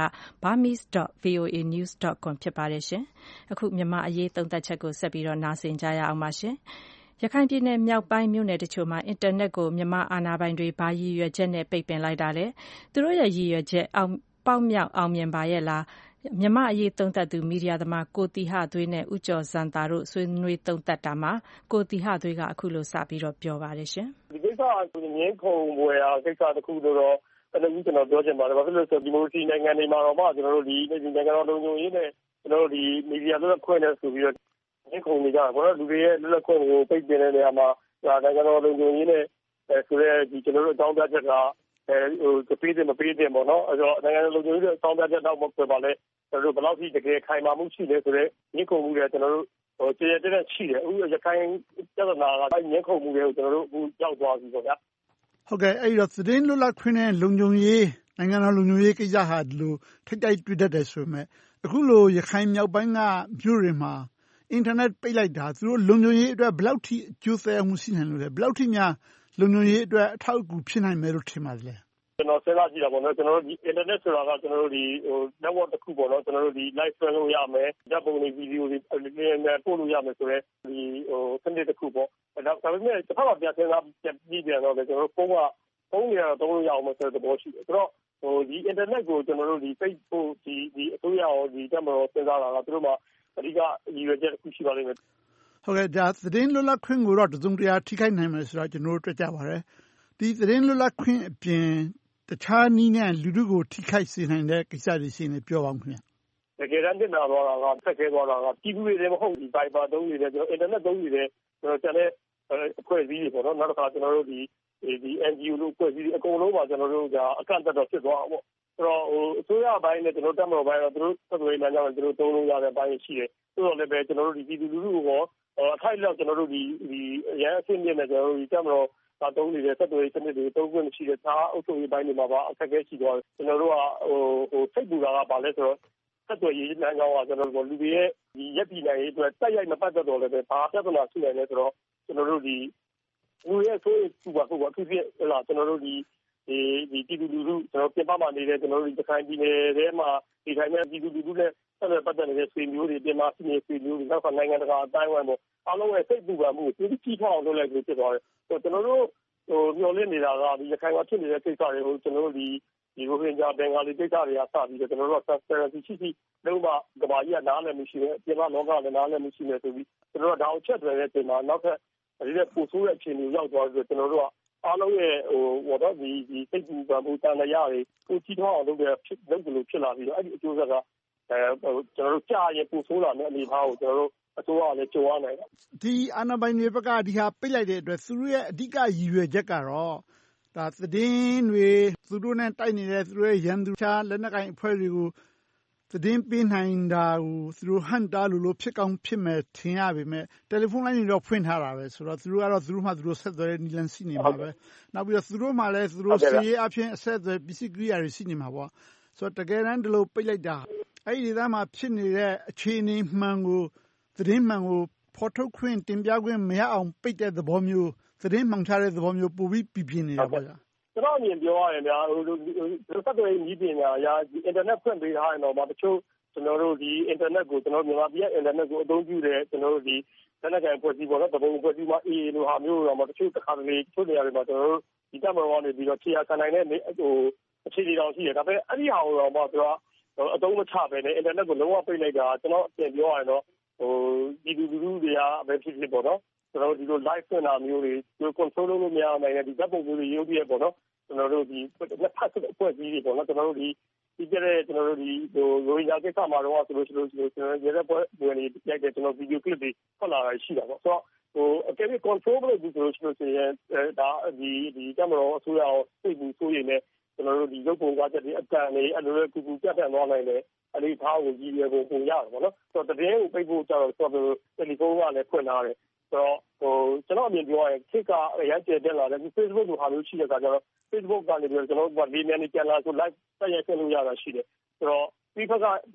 [SPEAKER 2] burmese.voanews.com ဖြစ်ပါတယ်ရှင်။အခုမြန်မာအရေးသုံးသပ်ချက်ကိုဆက်ပြီးတော့နားဆင်ကြရအောင်ပါရှင်။ရခိုင်ပြည်နယ်မြောက်ပိုင်းမြို့နယ်တချို့မှာအင်တာနက်ကိုမြန်မာအာဏာပိုင်တွေဘာရည်ရွယ်ချက်နဲ့ပိတ်ပင်လိုက်တာလဲ။သူတို့ရဲ့ရည်ရွယ်ချက်ပေါက်မြောက်အောင်မြင်ပါရဲ့လားမြန်မာအရေးသုံးသပ်သူမီဒီယာသမားကိုတီဟသွေးနဲ့ဦးကျော်ဇံသာတို့ဆွေးနွေးသုံးသပ်တာမှာကိုတီဟသွေးကအခုလိုစပြီးတော့ပြောပါတယ်ရှင်
[SPEAKER 18] ဒီကိစ္စကငင်းခုန်ပွဲအားကိစ္စတစ်ခုလို့တော့အဲ့ဒါကြီးကျွန်တော်ပြောချင်ပါတယ်ဘာဖြစ်လို့ဆိုဒီမိုကရေစီနိုင်ငံတွေမှာတော့မှကျွန်တော်တို့ဒီနိုင်ငံတော်လုံခြုံရေးနဲ့ကျွန်တော်တို့ဒီမီဒီယာလွတ်လပ်ခွင့်နဲ့ဆိုပြီးတော့ငင်းခုန်နေကြတာပေါ့နော်လူတွေရဲ့လွတ်လပ်ခွင့်ကိုပိတ်ပင်တဲ့နေရာမှာနိုင်ငံတော်လုံခြုံရေးနဲ့ဆိုတဲ့ဒီကျွန်တော်တို့အကြောင်းပြချက်ကပေးတယ်မပေးတယ်ပေါ့နော်အဲ့တော့နိုင်ငံလုံခြုံရေးရဲ့အကြောင်းပြချက်တော့မဟုတ်ပါနဲ့ကျွန်တော်တို့ဘယ်လောက်ထိတကယ်ခိုင်မာမှုရှိလဲဆိုတော့ညှိကုန်မှုတွေကျွန်တော်တို့ကျေရတဲ့ရှိတယ်အခုရခိုင်ပြဿနာကညှိကုန်မှုတွေကိုကျွန်တော်တို့အခုရောက်သွားပြီပေါ့ဗျာ
[SPEAKER 12] ဟုတ်ကဲ့အဲ့တော့သတင်းလွတ်လပ်ခွင့်နဲ့လုံခြုံရေးနိုင်ငံတော်လုံခြုံရေးကိစ္စဟာဒီလိုထိပ်တိုက်တွေ့တတ်တယ်ဆိုပေမဲ့အခုလိုရခိုင်မြောက်ပိုင်းကမြို့တွေမှာအင်တာနက်ပိတ်လိုက်တာသူတို့လုံခြုံရေးအတွက်ဘယ်လောက်ထိအကျိုးသက်ရောက်မှုရှိနိုင်လို့လဲဘယ်လောက်ထိများလုံခြုံရေးအတွက်အထောက်အကူဖြစ်နိုင်မယ်လို့ထင်ပါသလဲ
[SPEAKER 18] ကျွန်တော်စဉ်းစားကြည့်တာပေါ့နော်ကျွန်တော်တို့ဒီ internet ဆိုတာကကျွန်တော်တို့ဒီnetwork တစ်ခုပေါ့နော်ကျွန်တော်တို့ဒီ live stream လုပ်ရမယ်ဓာတ်ပုံတွေဗီဒီယိုတွေပို့လို့ရမယ်ဆိုတော့ဒီစနစ်တစ်ခုပေါ့ဒါပေမဲ့တစ်ခါမှပြန်စဉ်းစားပြီးပြန်တော့လေကျွန်တော်တို့ဖုန်းတွေတော့သုံးလို့ရအောင်ဆိုတဲ့သဘောရှိတယ်ဆိုတော့ဒီ internet ကိုကျွန်တော်တို့ဒီပိတ်ဖို့ဒီအစိုးရရောဒီတက်မတော်စဉ်းစားတာကသူတို့မှာအဓိကရည်ရွယ်ချက်တစ်ခုရှိပါလိမ့်မယ်
[SPEAKER 12] ဟုတ်ကဲ့ဒါသတင်းလွတ်လပ်ခွင့်ကိုတော့တစုံတရာထိခိုက်နိုင်မယ်ဆိုတော့ကျွန်တော်တို့တွေ့ကြပါတယ်ဒီသတင်းလွတ်လပ်ခွင့်အပြင်တခြားနည်းနဲ့လူထုကိုထိခိုက်စေနိုင်တဲ့ကိစ္စတွေရှိနေပြောပါဦးခင်ဗျ
[SPEAKER 18] တကယ်တမ်းတင်လာတော့တာကဆက်ခဲသွားတာကပြည်သူတွေလည်းမဟုတ်ဒီ Viber သုံးနေတယ်ကျွန်တော် internet သုံးနေတယ်ကျွန်တော်ကျန်တဲ့အဖွဲ့အစည်းတွေပေါ့နော်နောက်တစ်ခါကျွန်တော်တို့ဒီ NGO လို့အဖွဲ့အစည်းတွေအကုန်လုံးပါကျွန်တော်တို့ကအကန့်အသတ်တော့ဖြစ်သွားအောင်ပေါ့ဆိုတော့အစိုးရဘိုင်းနဲ့ကျွန်တော်တက်မတော်ဘိုင်းတော့သူတို့ဆက်သွယ်ရေးလမ်းကြောင်းနဲ့သူတို့သုံးလို့ရတဲ့ဘိုင်းရှိတယ်ဆိုတော့လည်းပဲကျွန်တော်တို့ဒီပြည်သူလူထုကိုအထိုက်လောက်ကျွန်တော်တို့ဒီရန်အဆင့်မြင့်နဲ့ကျွန်တော်တို့ဒီတက်မတော်သုံးနေတဲ့ဆက်သွယ်ရေးစနစ်တွေသုံးခွင့်မရှိတဲ့သားအုပ်ချုပ်ရေးပိုင်းတွေမှာပါအခက်အခဲရှိသွားတယ်ကျွန်တော်တို့ကစိတ်ပူတာကဘာလဲဆိုတော့ဆက်သွယ်ရေးလမ်းကြောင်းကကျွန်တော်တို့လူတွေရဲ့ဒီရက်ပြည်နိုင်ရေးအတွက်တက်ရိုက်မပတ်သက်တော့လည်းပဲဘာပြဿနာရှိနေလဲဆိုတော့ကျွန်တော်တို့ဒီလူရဲ့ဆိုးပူပါဖို့အထူးဖြင့်ဟလာကျွန်တော်တို့ဒီပြည်သူလူထုကျွန်တော်ပြင်ပမှာနေတဲ့ကျွန်တော်တို့ဒီစကိုင်းပြည်နယ်ထဲမှာဒီတိုင်းနဲ့ပြည်သူလူထုနဲ့ဆက်သွယ်ပတ်သက်နေတဲ့ဆွေမျိုးတွေပြင်ပရှိနေဆွေမျိုးတွေနောက်ခါနိုင်ငံတကာအတိုင်းအဝိုင်းပေါ့အားလုံးရဲ့စိတ်ပူပါမှုကိုကြီးထွားအောင်လုပ်လိုက်လို့ဖြစ်သွားတယ်ကျွန်တော်တို့မျှော်လင့်နေတာကဒီရခိုင်မှာဖြစ်နေတဲ့ကိစ္စတွေကိုကျွန်တော်တို့ဒီရိုဟင်ဂျာဘင်္ဂါလီကိစ္စတွေကစပြီးတော့ကျွန်တော်တို့က transparency ရှိလုံးဝကဘာကြီးကနားလည်းမရှိဘူးပြင်ပလောကလည်းနားလည်းမရှိနေဆိုပြီးကျွန်တော်တို့ကဒါအောင်ချက်တွေတဲ့အချိန်မှာနောက်ထပ်ဒီတဲ့ပို့ဆိုးတဲ့အခြေအနေရောက်သွားပြီးတော့ကျွန်တော်တို့ကအားလုံးရဲ့ဟိုတော့ဒီစိတ်ပူပန်မှုတန်တရားတွေကိုကြီးထွားအောင်လုပ်တယ်လို့ဖြစ်လာပြီးတော့အဲ့ဒီအကျိုးဆက်ကကျွန်တော်တို့ကြာရင်ပူဆိုးလာမယ့်အနေအထားကိုကျွန်တော်တို့အစိုးရကလည်းကြုံရနိုင်တယ်
[SPEAKER 12] ဒီအာဏာပိုင်တွေဘက်ကဒီဟာပိတ်လိုက်တဲ့အတွက်သူတို့ရဲ့အဓိကရည်ရွယ်ချက်ကတော့ဒါသတင်းတွေသူတို့နဲ့တိုက်နေတဲ့သူတို့ရဲ့ရန်သူချာလက်နက်ကိုင်အဖွဲ့တွေကိုသတင်းပေးနိုင်တာကိုသူတို့ဟန်တာလို့ဖြစ်ကောင်းဖြစ်မယ်ထင်ရပေမဲ့တယ်လီဖုန်းလိုင်းတွေတော့ဖွင့်ထားတာပဲဆိုတော့သူတို့ကတော့သူတို့မှသူတို့ဆက်သွယ်နေလန်းရှိနေမှာပဲနောက်ပြီးတော့သူတို့မှလည်းသူတို့စီရေးအဖြစ်အဆက်အသွယ်ပစ္စည်းကိရိယာတွေရှိနေမှာပေါ့ဆိုတော့တကယ်တမ်းဒီလိုပိတ်လိုက်တာအဲ့ဒီဒေသမှာဖြစ်နေတဲ့အခြေအနေမှန်ကိုသတင်းမှန်ကိုဖော်ထုတ်ခွင့်တင်ပြခွင့်မရအောင်ပိတ်တဲ့သဘောမျိုးသတင်းမှန်ချတဲ့သဘောမျိုးပိုပြီးပြင်းနေတာပေါ့ဗျာ
[SPEAKER 18] ကျွန်တော်အမြင်ပြောရရင်ဗျာဆက်သွယ်ရေးပညာရာအင်တာနက်ဖွင့်ပေးထားရင်တော့တချို့ကျွန်တော်တို့ဒီအင်တာနက်ကိုကျွန်တော်မြန်မာပြည်ရဲ့အင်တာနက်ကိုအသုံးပြုတဲ့ကျွန်တော်တို့ဒီလက်နက်ကိုင်ဖွဲ့စည်းပေါ့နော်တပုံဖွဲ့စည်းမှာ AA လိုဟာမျိုးတော့တချို့တစ်ခါတလေချို့နေရာတွေမှာကျွန်တော်တို့ဒီတပ်မတော်ကနေပြီးတော့ခြေရာခံနိုင်တဲ့အခြေအနေတောင်ရှိတယ်ဒါပေမဲ့အဲ့ဒီဟာကိုတော့သူကအသုံးမချပဲနဲ့အင်တာနက်ကိုလုံးဝပိတ်လိုက်တာကျွန်တော်အပြင်ပြောရရင်တော့ဒီလူတွေကပဲဖြစ်ဖြစ်ပေါ့နော်ကျွန်တော်တို့ဒီလို live ဖွင့်တာမျိုးတွေဒီ control လုပ်လို့မရနိုင်တဲ့ဒီဓာတ်ပုံမျိုးတွေရုပ်ပြရပေါ့နော်ကျွန်တော်တို့ဒီလက်ဖက်အဖွဲ့အစည်းတွေပေါ့နော်ကျွန်တော်တို့ဒီကြတဲ့ကျွန်တော်တို့ဒီရိုဟင်ဂျာကိစ္စမှာတော့ဆိုလို့ကျွန်တော်ရဲတဲ့ပွဲဝင်နေရိုက်တဲ့ကျွန်တော်ဗီဒီယိုကလစ်တွေထွက်လာတာရှိတာပေါ့ဆိုတော့အကယ်၍ control လုပ်ပြီးဆိုရင်ဒါဒီကင်မရာအစိုးရကိုသိပြီးဆိုရင်လည်းကျွန်တော်တို့ဒီရုပ်ပုံကားချက်တွေအတန်တွေအဲ့လိုကူပြတ်သွားနိုင်တယ်အဲ့ဒီထားကိုကြီးရဖို့ပုံရတယ်ပေါ့နော်ဆိုတော့တကယ်ကိုပိတ်ဖို့ကြတော့တယ်လီဖုန်းကလည်းဖွင့်ထားတယ်ဆိုတော့ကျွန်တော်အမြင်ပြောရရင်ခေတ်ကအရန်ကျတက်လာတယ် Facebook လိုဟာမျိုးရှိတဲ့အခါကျတော့ Facebook ကနေပြီးတော့ကျွန်တော်တို့လေးမြန်နေကြလာဆို live ဆက်ရိုက်လို့ရတာရှိတယ်ဆိုတော့ဒီဘက်ကဒီ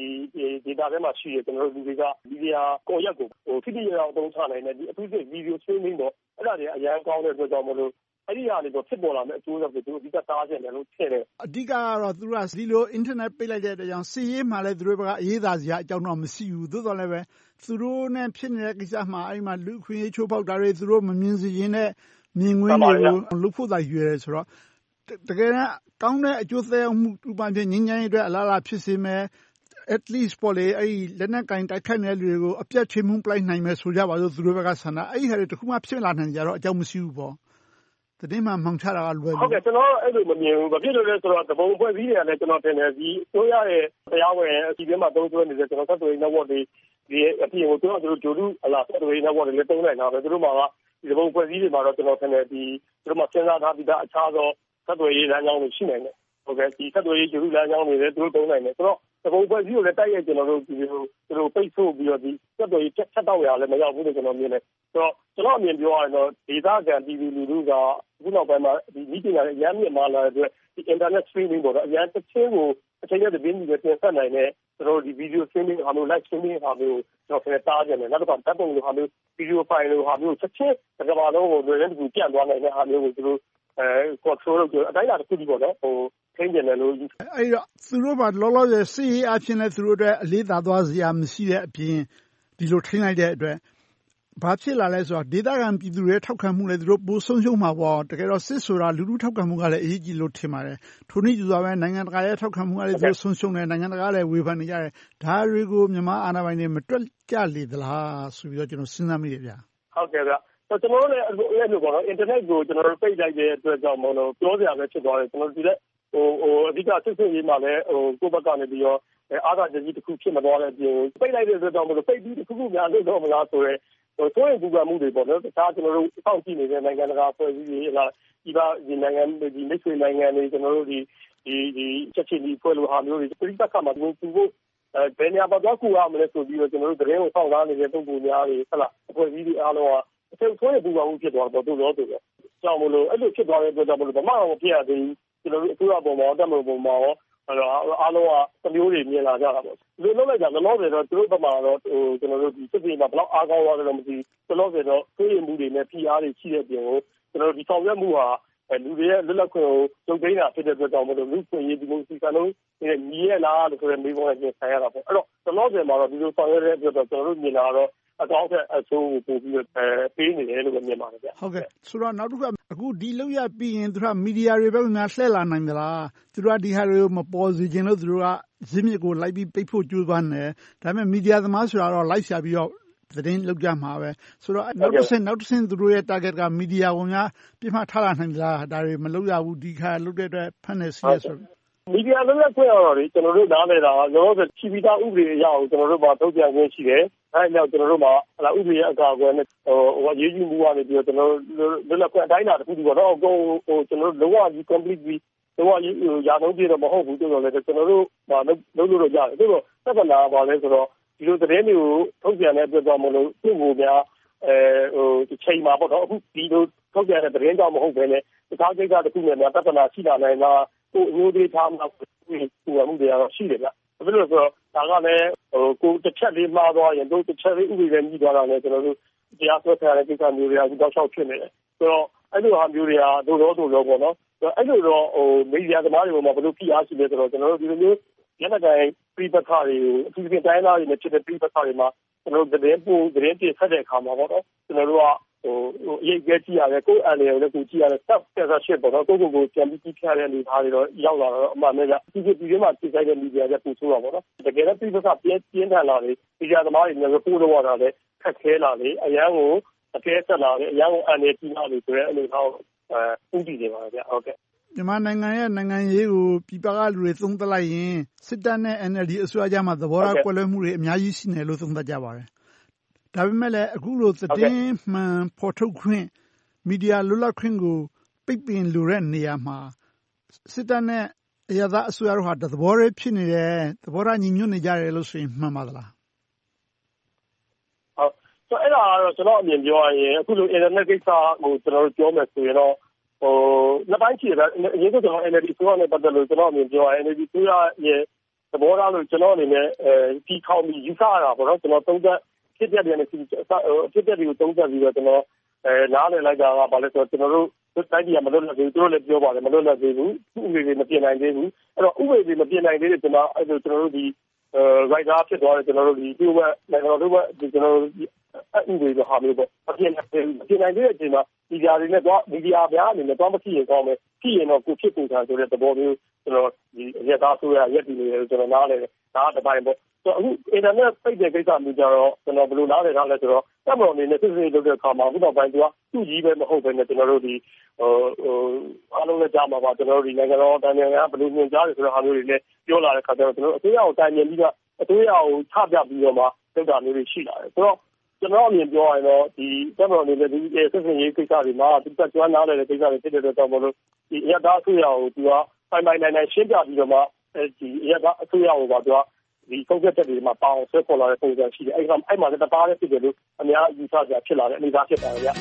[SPEAKER 18] data ထဲမှာရှိတယ်ကျွန်တော်တို့လူတွေကမီဒီယာကိုရက်ကိုထိထိရောက်အသုံးချနိုင်တယ်ဒီအထူးသဖြင့် video streaming တော့အဲ့ဒါတွေအရန်ကောင်းတဲ့အတွက်ကြောင့်မလို့အဲ့ဒီဟာတွေတော့ဖြစ်ပေါ်လာမယ့်အကျိုးဆက်တွေသူအဓိကတားကျင်တယ်လို့ထင်တယ်
[SPEAKER 12] အဓိကကတော့သူကဒီလို internet ပိတ်လိုက်တဲ့အတွက်ကြောင့်စီးရေးမှလည်းသူတို့ဘက်ကအရေးသာစရာအကြောင်းတော့မရှိဘူးသို့တော်လည်းပဲသူတို့နဲ့ဖြစ်နေတဲ့ကိစ္စမှာအဲ့မှာလူခွင့်ရေးချိုးဖောက်တာတွေသူတို့မမြင်စေရင်နဲ့မြင်ကွင်းတွေကိုလုပ်ဖို့သာရွယ်တယ်ဆိုတော့တကယ်တမ်းကောင်းတဲ့အကျိုးသက်ရောက်မှုဥပမာဖြင့်ငြိမ်းချမ်းရေးအတွက်အလားအလာဖြစ်စေမယ် at least ပေါ်လေအဲ့လက်နက်ကင်တိုက်ခိုက်နေတဲ့လူတွေကိုအပြတ်ချေမှုပလိုက်နိုင်မယ်ဆိုကြပါစို့သူတို့ဘက်ကဆန္ဒအဲ့ဒီဟာတွေတခုမှဖြစ်လာနိုင်ကြတော့အကြောင်းမရှိဘူးပေါ့သတင်းမှမှန်ချတာကလွယ်
[SPEAKER 18] ဟုတ်ကဲ့ကျွန်တော်အဲ့လိုမမြင်ဘူးဘာဖြစ်လို့လဲဆိုတော့တပုံဖွဲ့စည်းတွေကလည်းကျွန်တော်တင်တယ်ဒီအစိုးရရဲ့တရားဝင်အစီအစဉ်မှာသုံးစွဲနေတဲ့ကျွန်တော်ဆက်သွယ်ရေး network တွေဒီအပြင်ကိုသူတို့ဂျိုလူအလားဆက်သွယ်ရေး network တွေလည်းသုံးနိုင်တာပဲသူတို့မှာကဒီတပုံဖွဲ့စည်းတွေမှာတော့ကျွန်တော်တင်တယ်ဒီသူတို့မှာစဉ်းစားထားပြီးသားအခြားသောဆက်သွယ်ရေးလမ်းကြောင်းတွေရှိနိုင်တယ်ဟုတ်ကဲ့ဒီဆက်သွယ်ရေးဂျိုလူလမ်းကြောင်းတွေလည်းသူတို့သုံးနိုင်တယ်ဆိုတော့တပုံဖွဲ့စည်းကိုလည်းတိုက်ရိုက်ကျွန်တော်တို့ဒီလိုသူတို့ပိတ်ဆို့ပြီးတော့ဒီဆက်သွယ်ရေးချက်တော့ရလည်းမရောက်ဘူးလို့ကျွန်တော်မြင်တယ်ဆိုတော့ကျွန်တော်အမြင်ပြောရရင်တော့ဒေသခံပြည်သူလူထုကအခုနောက်ပိုင်းမှာဒီနည်းပညာရဲ့အများမြင့်မာလာတဲ့အတွက်ဒီ internet streaming ပေါ့နော်အများတစ်ချင်းကိုအချိန်နဲ့တပြင်းညီနဲ့တင်ဆက်နိုင်တဲ့ကျွန်တော်ဒီ video streaming ဟာမျိုး live streaming ဟာမျိုးကျွန်တော်ခက်တားကြတယ်နောက်တစ်ခါဓာတ်ပုံလိုဟာမျိုး video file လိုဟာမျိုးချက်ချင်းတစ်ကမ္ဘာလုံးကိုလွယ်လန်းတူပြန့်သွားနိုင်တဲ့ဟာမျိုးကိုသူတို့control လုပ်ကြအတိုင်းအတာတစ်ခုကြီးပေါ့နော်ထိန်းကျင်တယ်လို့
[SPEAKER 12] အဲ့တော့သူတို့ကလောလောဆယ်စီးအဖြစ်နဲ့သူတို့အတွက်အလေးသာသွားစရာမရှိတဲ့အပြင်ဒီလိုထိန်းလိုက်တဲ့အတွက်ဘာဖြစ်လာလဲဆိုတော့ဒေသခံပြည်သူတွေထောက်ခံမှုလည်းသူတို့ပိုဆုံးရှုံးမှာပေါ့တကယ်တော့စစ်ဆိုတာလူထုထောက်ခံမှုကလည်းအရေးကြီးလို့ထင်ပါတယ်ထိုနည်းတူစွာပဲနိုင်ငံတကာရဲ့ထောက်ခံမှုကလည်းသူတို့ဆုံးရှုံးတယ်နိုင်ငံတကာလည်းဝေဖန်နေကြတယ်ဒါတွေကိုမြန်မာအာဏာပိုင်တွေမတွက်ကြလေသလားဆိုပြီးတော့ကျွန်တော်စဉ်းစားမိတယ်ဗျာ
[SPEAKER 18] ဟုတ်ကဲ့ဗျာကျွန်တော်တို့လည်းအဲ့လိုပေါ့နော် internet ကိုကျွန်တော်တို့ပိတ်လိုက်တဲ့အတွက်ကြောင့်မလို့ပြောစရာပဲဖြစ်သွားတယ်ကျွန်တော်တို့ဒီလက်အဓိကစစ်စစ်ရေးမှာလည်းကိုယ့်ဘက်ကနေပြီးတော့အားသာကြီးတစ်ခုဖြစ်မသွားတဲ့အပြင်ပိတ်လိုက်တဲ့အတွက်ကြောင့်မလို့ပိတ်ပြီးတစ်ခုများလို့တော့မလားဆိုရဲဆိုရင်ပူပန်မှုတွေပေါ့နော်တခြားကျွန်တော်တို့စောင့်ကြည့်နေတဲ့နိုင်ငံတကာဖွဲ့စည်းရေးလားဒီနိုင်ငံဒီမိတ်ဆွေနိုင်ငံတွေကျွန်တော်တို့ဒီချက်ချင်းဒီဖွဲ့လို့ဟာမျိုးတွေပြိပက္ခမှာသူဖို့ဘယ်နေရာမှာတော့ကူရမလဲဆိုပြီးတော့ကျွန်တော်တို့သတင်းကိုစောင့်စားနေတဲ့ပုံပုံများတွေဟုတ်လားအဖွဲ့အစည်းတွေအားလုံးကအထက်ဆိုရင်ပူပန်မှုဖြစ်သွားတော့တို့တော့ကြောင့်မလို့အဲ့လိုဖြစ်သွားတဲ့အတွက်ကြောင့်မလို့ဘာမှမဖြစ်ရသေးဘူးကျွန်တော်တို့အစိုးရပုံမှာတက်မလို့ပုံမှာရောအားလုံးကမျိုးတွေမြင်လာကြတာပေါ့လူလုံးလိုက်ကြလောလောဆယ်တော့သူတို့ဘက်မှာတော့ကျွန်တော်တို့ဒီစစ်ပြေးမှာဘယ်တော့အားကောင်းသွားတယ်တော့မသိဘူးလောလောဆယ်တော့တွေးရမှုတွေနဲ့ဖိအားတွေရှိတဲ့အပြင်ကိုကျွန်တော်တို့ဒီဆောင်ရွက်မှုဟာလူတွေရဲ့လွတ်လပ်ခွင့်ကိုကျုံသိမ်းတာဖြစ်တဲ့အတွက်ကြောင့်မလို့လူခွင့်ရေးဒီမိုကရေစီစံနှုန်းနဲ့ညီရဲ့လားလို့ဆိုတဲ့မေးခွန်းနဲ့ပြင်ဆိုင်ရတာပေါ့အဲ့တော့လောလောဆယ်မှာတော့ဒီလိုဆောင်ရွက်တဲ့အတွက်တော့ကျွန်တော်တို့မြင်လာတော့အကောင့်ကအဆိုးကိုပို့ပြီးပေးနေတယ်လို့မြင်ပါတယ်ဗျ
[SPEAKER 12] ဟုတ်ကဲ့ဆိုတော့နောက်တစ်ခါအခုဒီလောက်ရပြီးရင်သူကမီဒီယာတွေဘက်ကများလှည့်လာနိုင်သလားသူတို့ကဒီဟာတွေကိုမပေါ်စေချင်လို့သူတို့ကဇင်းမြစ်ကိုလိုက်ပြီးပိတ်ဖို့ကြိုးပမ်းတယ်ဒါပေမဲ့မီဒီယာသမားဆိုတာတော့လိုက်ရှာပြီးတော့သတင်းလုပ်ကြမှာပဲဆိုတော့နောက်တစ်ဆင့်သူတို့ရဲ့ target ကမီဒီယာကိုများပြမထားလာနိုင်သလားဒါတွေမလုပ်ရဘူးဒီခါလုပ်တဲ့အတွက်ဖန်နေစီရဆို
[SPEAKER 18] မီဒီယာလွတ်လပ်ခွင့်ကတော့ကျွန်တော်တို့နားလည်တာလောလောဆယ်ရှိပြီးသားဥပဒေအရကိုကျွန်တော်တို့မှာထုတ်ပြန်ခွင့်ရှိတယ်။အဲဒီနောက်ကျွန်တော်တို့မှာဥပဒေအကာအကွယ်နဲ့ရေးယူမှုကနေပြီးတော့ကျွန်တော်တို့လွတ်လပ်ခွင့်အတိုင်းအတာတစ်ခုတည်းပေါ့နော်။ကျွန်တော်တို့လုံးဝကြီး completely လုံးဝရာနှုန်းပြည့်တော့မဟုတ်ဘူးဆိုတော့လည်းကျွန်တော်တို့လုပ်လို့ရတယ်။ဒါတော့သက်သာပါလဲဆိုတော့ဒီလိုသတင်းတွေကိုထုတ်ပြန်တဲ့အတွက်ကြောင့်မလို့သူ့ကိုများဒီချိန်မှာပေါ့နော်အခုဒီလိုထုတ်ပြန်တဲ့သတင်းကြောင့်မဟုတ်ဘဲနဲ့တခြားကိစ္စတစ်ခုနဲ့များသက်သာရှိလာနိုင်လားကိုအမျိုးသေးထားမှကိုမှုတွေကတော့ရှိတယ်ဗျ။ဒါပေမဲ့ဆိုတော့ဒါကလည်းကိုတစ်ချက်လေးမှားသွားရင်တို့တစ်ချက်လေးဥပဒေနဲ့ညီသွားတာလည်းကျွန်တော်တို့တရားစွဲခံရတဲ့ကိစ္စမျိုးတွေကအခုတော့ရှောက်ဖြစ်နေတယ်။ဆိုတော့အဲ့လိုဟာမျိုးတွေကတို့တော့ပေါ့နော်။အဲ့လိုတော့မီဒီယာသမားတွေပေါ်မှာဘယ်လိုဖိအားရှိလဲဆိုတော့ကျွန်တော်တို့ဒီလိုမျိုးညနေတိုင်းပြည်ပခါတွေကိုအထူးသဖြင့်တိုင်းသားတွေနဲ့ဖြစ်တဲ့ပြည်ပခါတွေမှာကျွန်တော်တို့သတင်းတင်ဆက်တဲ့အခါမှာပေါ့နော်ကျွန်တော်တို့ကအရေးကြီးကြည့်ရတယ်ကိုယ်အန်လည်းကိုကြည့်ရတယ် self censorship ပေါ့နော်ကိုပြန်ပြီးကြည့်ရတဲ့အနေအထားတွေတော့ရောက်လာတော့အမှန်နဲ့ဒီပြည်မှာသိတဲ့မီဒီယာတွေပူဆိုးတာပေါ့နော်တကယ်တော့ပြည်ပကပြင်းထန်လာတယ်မီဒီယာသမားတွေလည်းပို့လို့ရတာလေခက်ခဲလာလေအရန်ကိုအကဲဆက်လာလေအရန်ကိုအန်နေကြည့်လာလေဆိုတဲ့အနေအထားကိုဥတည်နေပါဗျဟုတ်ကဲ့
[SPEAKER 12] မြန်မာနိုင်ငံရဲ့နိုင်ငံရေးကိုပြည်ပကလူတွေသုံးသပ်လိုက်ရင်စစ်တပ်နဲ့ NLD အစိုးရကြားမှာသဘောထားကွဲလွဲမှုတွေအများကြီးရှိနေလို့သုံးသပ်ကြပါတယ်။ဒါပေမဲ့လည်းအခုလိုသတင်းမှန်ဖော်ထုတ်ခွင့်မီဒီယာလွတ်လပ်ခွင့်ကိုပိတ်ပင်လိုတဲ့နေရာမှာစစ်တပ်နဲ့အရပ်သားအစိုးရတို့ဟာသဘောတည်းဖြစ်နေတယ်သဘောထားညီညွတ်နေကြတယ်လို့ဆိုရင်မှန်ပါသလား
[SPEAKER 18] ။ဟုတ်ဆိုအဲ့ဒါကတော့ကျွန်တော်အမြင်ပြောရရင်အခုလို internet ကိစ္စကိုကျွန်တော်တို့ပြောမယ်ဆိုရင်တော့နှစ်ပိုင်းရှိတယ်အရင်ကကျွန်တော် NLD ဆိုရတဲ့ပတ်သက်လို့ကျွန်တော်အမြင်ပြောရရင် NLD ဆိုရရဲ့သဘောထားလို့ကျွန်တော်အနေနဲ့ဒီခေါင်းပြီးယူဆရတာပေါ့နော်ကျွန်တော်သုံးသပ်ဖြစ်တဲ့နေဖြစ်တဲ့တွေကိုသုံးသပ်ပြီးတော့ကျွန်တော်နားလည်လိုက်တာကဘာလဲဆိုတော့ကျွန်တော်တို့တိုင်းပြည်ကမလွတ်လပ်သေးဘူးသူတို့လည်းပြောပါတယ်မလွတ်လပ်သေးဘူးဥပဒေတွေမပြင်နိုင်သေးဘူးအဲ့တော့ဥပဒေတွေမပြင်နိုင်သေးတဲ့ကျွန်တော်အဲ့လိုကျွန်တော်တို့ဒီ writer ဖြစ်သွားတယ်ကျွန်တော်တို့ဒီဒီဘက်နိုင်ငံတော်တို့ဘက်ကျွန်တော်တို့ဥပဒေတွေဟာမျိုးပေါ့မပြင်နိုင်တဲ့အချိန်မှာမီဒီယာတွေနဲ့တော့မီဒီယာများအနေနဲ့တော့မဖြစ်ရင်ကောင်းမယ်ဖြစ်ရင်တော့ကိုဖြစ်ကိုထားဆိုတဲ့သဘောမျိုးကျွန်တော်ဒီရက်သားဆိုရရက်တည်နေတယ်ကျွန်တော်နားလဲဒါကတစ်ပိုင်းပေါ့ဆိုတော့အခု internet ပိတ်တဲ့ကိစ္စမျိုးကြတော့ကျွန်တော်ဘယ်လိုနားလဲထားလဲဆိုတော့တက်မတော်အနေနဲ့စစ်စစ်လုပ်တဲ့အခါမှာအခုနောက်ပိုင်းသူကသူ့ကြီးပဲမဟုတ်ဘဲနဲ့ကျွန်တော်တို့ဒီအားလုံးလည်းကြားမှာပါကျွန်တော်တို့ဒီနိုင်ငံတော်တိုင်းနိုင်ငံကဘယ်လိုညွှန်ကြားတယ်ဆိုတဲ့ဟာမျိုးတွေလည်းပြောလာတဲ့အခါကျတော့ကျွန်တော်အစိုးရကိုတိုင်မြင်ပြီးတော့အစိုးရကိုချပြပြီးတော့မှလုပ်တာမျိုးတွေရှိလာတယ်ဆိုတော့ကျွန်တော်အမြင်ပြောရရင်တော့ဒီတက်မတော်အနေနဲ့ဒီစစ်စစ်ရေးကိစ္စတွေမှာသူကကျွမ်းနားလည်တဲ့ကိစ္စတွေဖြစ်တဲ့အတွက်ကြောင့်မလို့ဒီအရသာအစိုးရကိုသူကပိုင်နိုင်ရှင်းပြပြီးတော့မှဒီအရသာအစိုးရကိုပါသူကဒီပုံစံတက်တွေမှာပေါအောင်ဆွဲခေါ်လာတဲ့ပုံစံရှိတယ်အဲ့မှာလည်းတပါးလည်းဖြစ်တယ်လို့အများယူဆကြဖြစ်လာတဲ့အနေအထားဖြစ်ပါတယ်ဗျ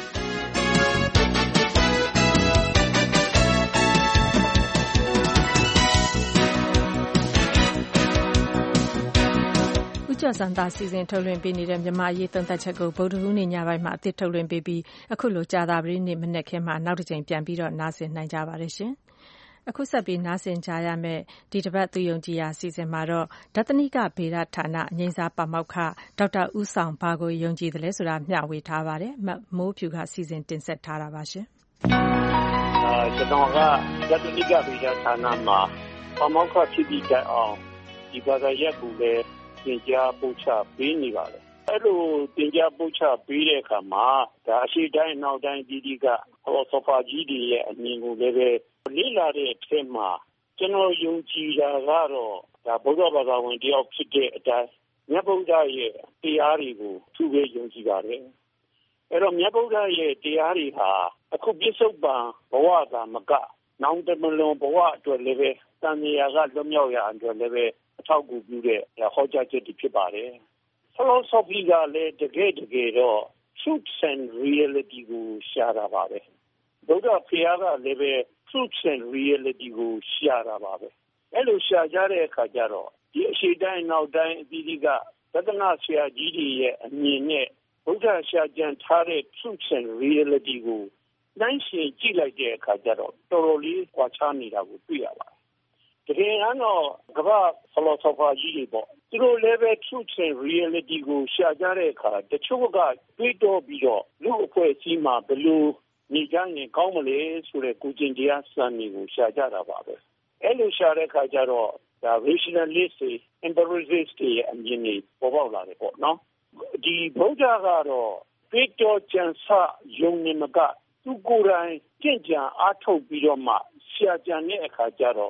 [SPEAKER 2] ဦးကျော်စံသားစီစဉ်ထုတ်လွှင့်ပေးနေတဲ့မြန်မာရေးသုံးသပ်ချက်ကိုဗုဒ္ဓဟူးနေ့ညပိုင်းမှာအသစ်ထုတ်လွှင့်ပေးပြီးအခုလိုကြာသပတေးနေ့မနက်ခင်းမှာနောက်တစ်ကြိမ်ပြန်ပြီးတော့နားဆင်နိုင်ကြပါတယ်ရှင်အခုဆက်ပြီးနားဆင်ကြရမယ့်ဒီတစ်ပတ်သူယုံကြည်ရာအစီအစဉ်မှာတော့ဒသနိကဗေဒဌာနအငြိမ်းစားပါမောက္ခဒေါက်တာဦးဆောင်ဘာကိုယုံကြည်တယ်လဲဆိုတာမျှဝေထားပါတယ်မိုးဖြူကစီစဉ်တင်ဆက်ထားတာပါရှင်
[SPEAKER 1] ကျွန်တော်ကဒသနိကဗေဒဌာနမှာပါမောက္ခဖြစ်ပြီးတိုင်အောင်ဒီဘာသာရပ်ကိုလည်းသင်ကြားပို့ချပေးနေပါတယ်အဲ့လိုသင်ကြားပို့ချပေးတဲ့အခါမှာဒါအရှိတိုင်းနောက်တိုင်းဒီကဆောဖာကြီးတွေရဲ့အမြင်ကိုလည်းပဲလေ့လာတဲ့အထက်မှာကျွန်တော်ယုံကြည်တာကတော့ဒါဗုဒ္ဓဘာသာဝင်တယောက်ဖြစ်တဲ့အတိုင်းမြတ်ဗုဒ္ဓရဲ့တရားတွေကိုသူပဲယုံကြည်ပါတယ်အဲ့တော့မြတ်ဗုဒ္ဓရဲ့တရားတွေဟာအခုပြစ္ဆုတ်ပံဘဝသာမကနောင်တမလွန်ဘဝအတွက်လည်းပဲတန်မြာကလွတ်မြောက်ရအတွက်လည်းပဲအထောက်အကူပြုတဲ့ဟောကြားချက်တွေဖြစ်ပါတယ် philosophy ကလည်းတကယ်တော့ truth and reality ကိုရှာတာပါပဲဗုဒ္ဓဖျားကလည်းပဲ truth and reality ကိုရှာတာပါပဲအဲ့လိုရှာကြတဲ့အခါကျတော့ဒီအရှိတိုင်းနောက်တိုင်းအသီးသီးကသဒ္ဒနာဆရာကြီးတွေရဲ့အမြင်နဲ့ဗုဒ္ဓရှာကြံထားတဲ့ truth and reality ကိုနိုင်ရှင်ကြည့်လိုက်တဲ့အခါကျတော့တော်တော်လေးကွာခြားနေတာကိုတွေ့ရပါတယ်တကယ်တော့ကမ္ဘာ philosopher ကြီးတွေပေါ့သူတို့လည်းပဲ truth and reality ကိုရှာကြတဲ့အခါတချို့ကတွေးတောပြီးတော့လူအဖွဲ့အစည်းမှာဘယ်လိုနေကြရင်ကောင်းမလဲဆိုတဲ့ကိုကျင်တရားစံတွေကိုရှာကြတာပါပဲအဲ့လိုရှာတဲ့အခါကျတော့ဒါ rationalist တွေ empiricist တွေရဲ့အမြင်တွေပေါ်ပေါက်လာတယ်ပေါ့နော်ဒီဗုဒ္ဓကတော့တွေးတောကြံစယုံနေမကသူကိုယ်တိုင်ကြင်ကြံအားထုတ်ပြီးတော့မှရှာကြံတဲ့အခါကျတော့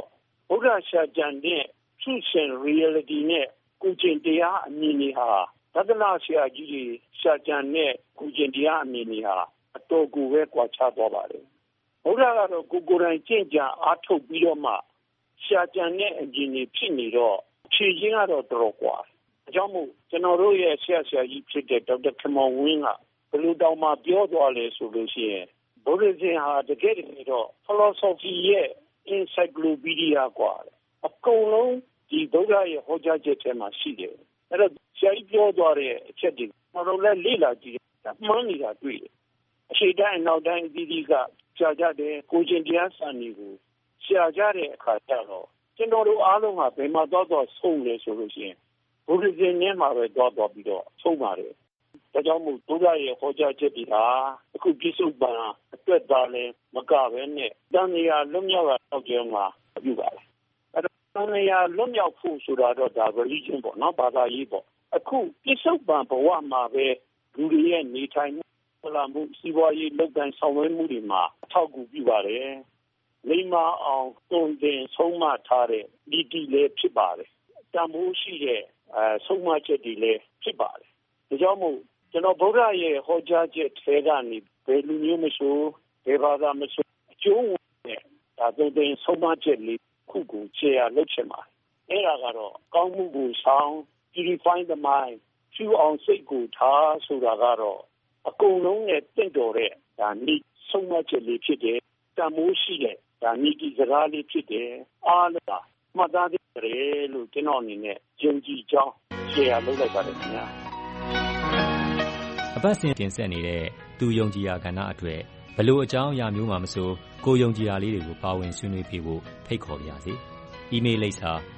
[SPEAKER 1] ဗုဒ္ဓရှားကြံတဲ့ truth and reality နဲ့ကိုကျင့်တရားအမြင်တွေဟာသဒ္ဒလဆရာကြီးတွေရှာကြံတဲ့ကိုကျင့်တရားအမြင်တွေဟာအတော်ကိုပဲကွာခြားသွားပါတယ်ဗုဒ္ဓကတော့ကိုယ်တိုင်ကျင့်ကြံအားထုတ်ပြီးတော့မှရှာကြံတဲ့အမြင်တွေဖြစ်နေတော့ဖြည့်ခြင်းကတော့တော်ကွာအကြောင်းမို့ကျွန်တော်တို့ရဲ့ဆရာကြီးဖြစ်တဲ့ဒေါက်တာခမောင်ဝင်းကဘယ်လိုတောင်မှပြောသွားလဲဆိုလို့ရှိရင်ဗုဒ္ဓဇင်ဟာတကယ်တော့ philosophy ရဲ့ encyclopedia กว่าအကုန်လုံးဒီဗုဒ္ဓရဲ့ဟောကြားချက်ထဲမှာရှိတယ်အဲ့တော့ဆရာကြီးပြောသွားတဲ့အချက်တွေကျွန်တော်လည်းလေ့လာကြည့်မှန်းနေတာတွေ့တယ်အရှိတိုင်းနောက်တိုင်းဒီကရှားကြတဲ့ကိုကျင့်တရားစံတွေကိုရှားကြတဲ့အခါကျတော့ကျွန်တော်တို့အားလုံးကဘယ်မှာတော့ဆုံးလဲဆိုလို့ရှိရင်ဘုရားရှင်နဲ့မှာပဲတော့ပြီးတော့ဆုံးပါတယ်ဒါကြောင့်မို့ဘုရားရဲ့ဟောကြားချက်တွေဟာအခုပြစ္ဆုတ်ပန်အတွက်သားလဲမကပဲနဲ့တန်မြာလွတ်မြောက်တာတော့ကျင်းမှာပြုပါတယ်အဲ့တော့တန်မြာလွတ်မြောက်ဖို့ဆိုတာတော့ဒါ religion ပေါ့နော်ဘာသာရေးပေါ့အခုပြစ္ဆုတ်ပန်ဘဝမှာပဲလူတွေရဲ့နေထိုင်မှုလာမှုစီးပွားရေးလုပ်ကိုင်ဆောင်ရွက်မှုတွေမှာအထောက်အကူပြုပါတယ်လိမ္မာအောင်တုံ့တင်ဆုံးမထားတဲ့ဒီတီလည်းဖြစ်ပါတယ်တန်ဖိုးရှိတဲ့ဆုံးမချက်တွေလည်းဖြစ်ပါတယ်ဒါကြောင့်မို့ကျွန်တော်ဗုဒ္ဓရဲ့ဟောကြားချက်ထဲကနေဘယ်လူမျိုးမဆိုဘယ်ဘာသာမဆိုအကျိုးဝင်တဲ့ဒါတုံ့တင်ဆုံးမချက်လေးခုကို share လုပ်ချင်ပါတယ်အဲ့ဒါကတော့ကောင်းမှုကိုဆောင် purify the mind ဖြူအောင်စိတ်ကိုထားဆိုတာကတော့အကုန်လုံးနဲ့တင့်တော်တဲ့ဒါနိဆုံးမချက်လေးဖြစ်တယ်တန်ဖိုးရှိတဲ့ဒါနိတိစကားလေးဖြစ်တယ်အားလုံးကမှတ်သားတယ်လို့ကျွန်တော်အနေနဲ့ယုံကြည်ကြောင်း share လုပ်လိုက်ပါတယ်ခင်ဗျာ
[SPEAKER 15] အပတ်စဉ်တင်ဆက်နေတဲ့သူယုံကြည်ရာကဏ္ဍအတွက်ဘလို့အကြောင်းအရာမျိုးမှမဆိုကိုယုံကြည်ရာလေးတွေကိုပါဝင်ဆွေးနွေးပြဖို့ဖိတ်ခေါ်ပါရစေ။ email လိပ်စာ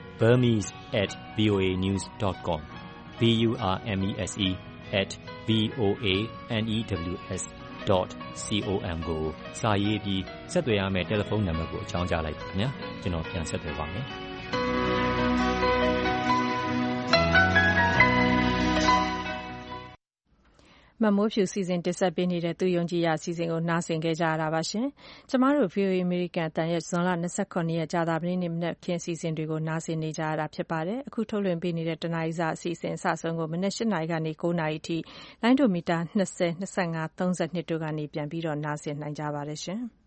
[SPEAKER 15] burmese@voanews.com burmese@voanews.com ကိုစာရေးပြီးဆက်သွယ်ရမယ့်တယ်လီဖုန်းနံပါတ်ကိုအကြောင်းကြားလိုက်ပါခင်ဗျာကျွန်တော်ပြန်ဆက်သွယ်ပါမယ်
[SPEAKER 2] မမိုးဖြူစီစဉ်တင်ဆက်ပေးနေတဲ့သူယုံကြည်ရာစီစဉ်ကိုနားဆင်ခဲ့ကြရတာပါရှင်။ကျမတို့ VOA American အတန်ရဲ့ဇွန်လ29ရက်ကြာသပတေးနေ့မနက်ခင်းစီစဉ်တွေကိုနားဆင်နေကြရတာဖြစ်ပါတယ်။အခုထုတ်လွှင့်ပေးနေတဲ့တနားရီစာအစီအစဉ်အစဆုံးကိုမနက်8:00နာရီကနေ9:00နာရီထိလိုင်းဒိုမီတာ20 25 32တို့ကနေပြန်ပြီးတော့နားဆင်နိုင်ကြပါတယ်ရှင်။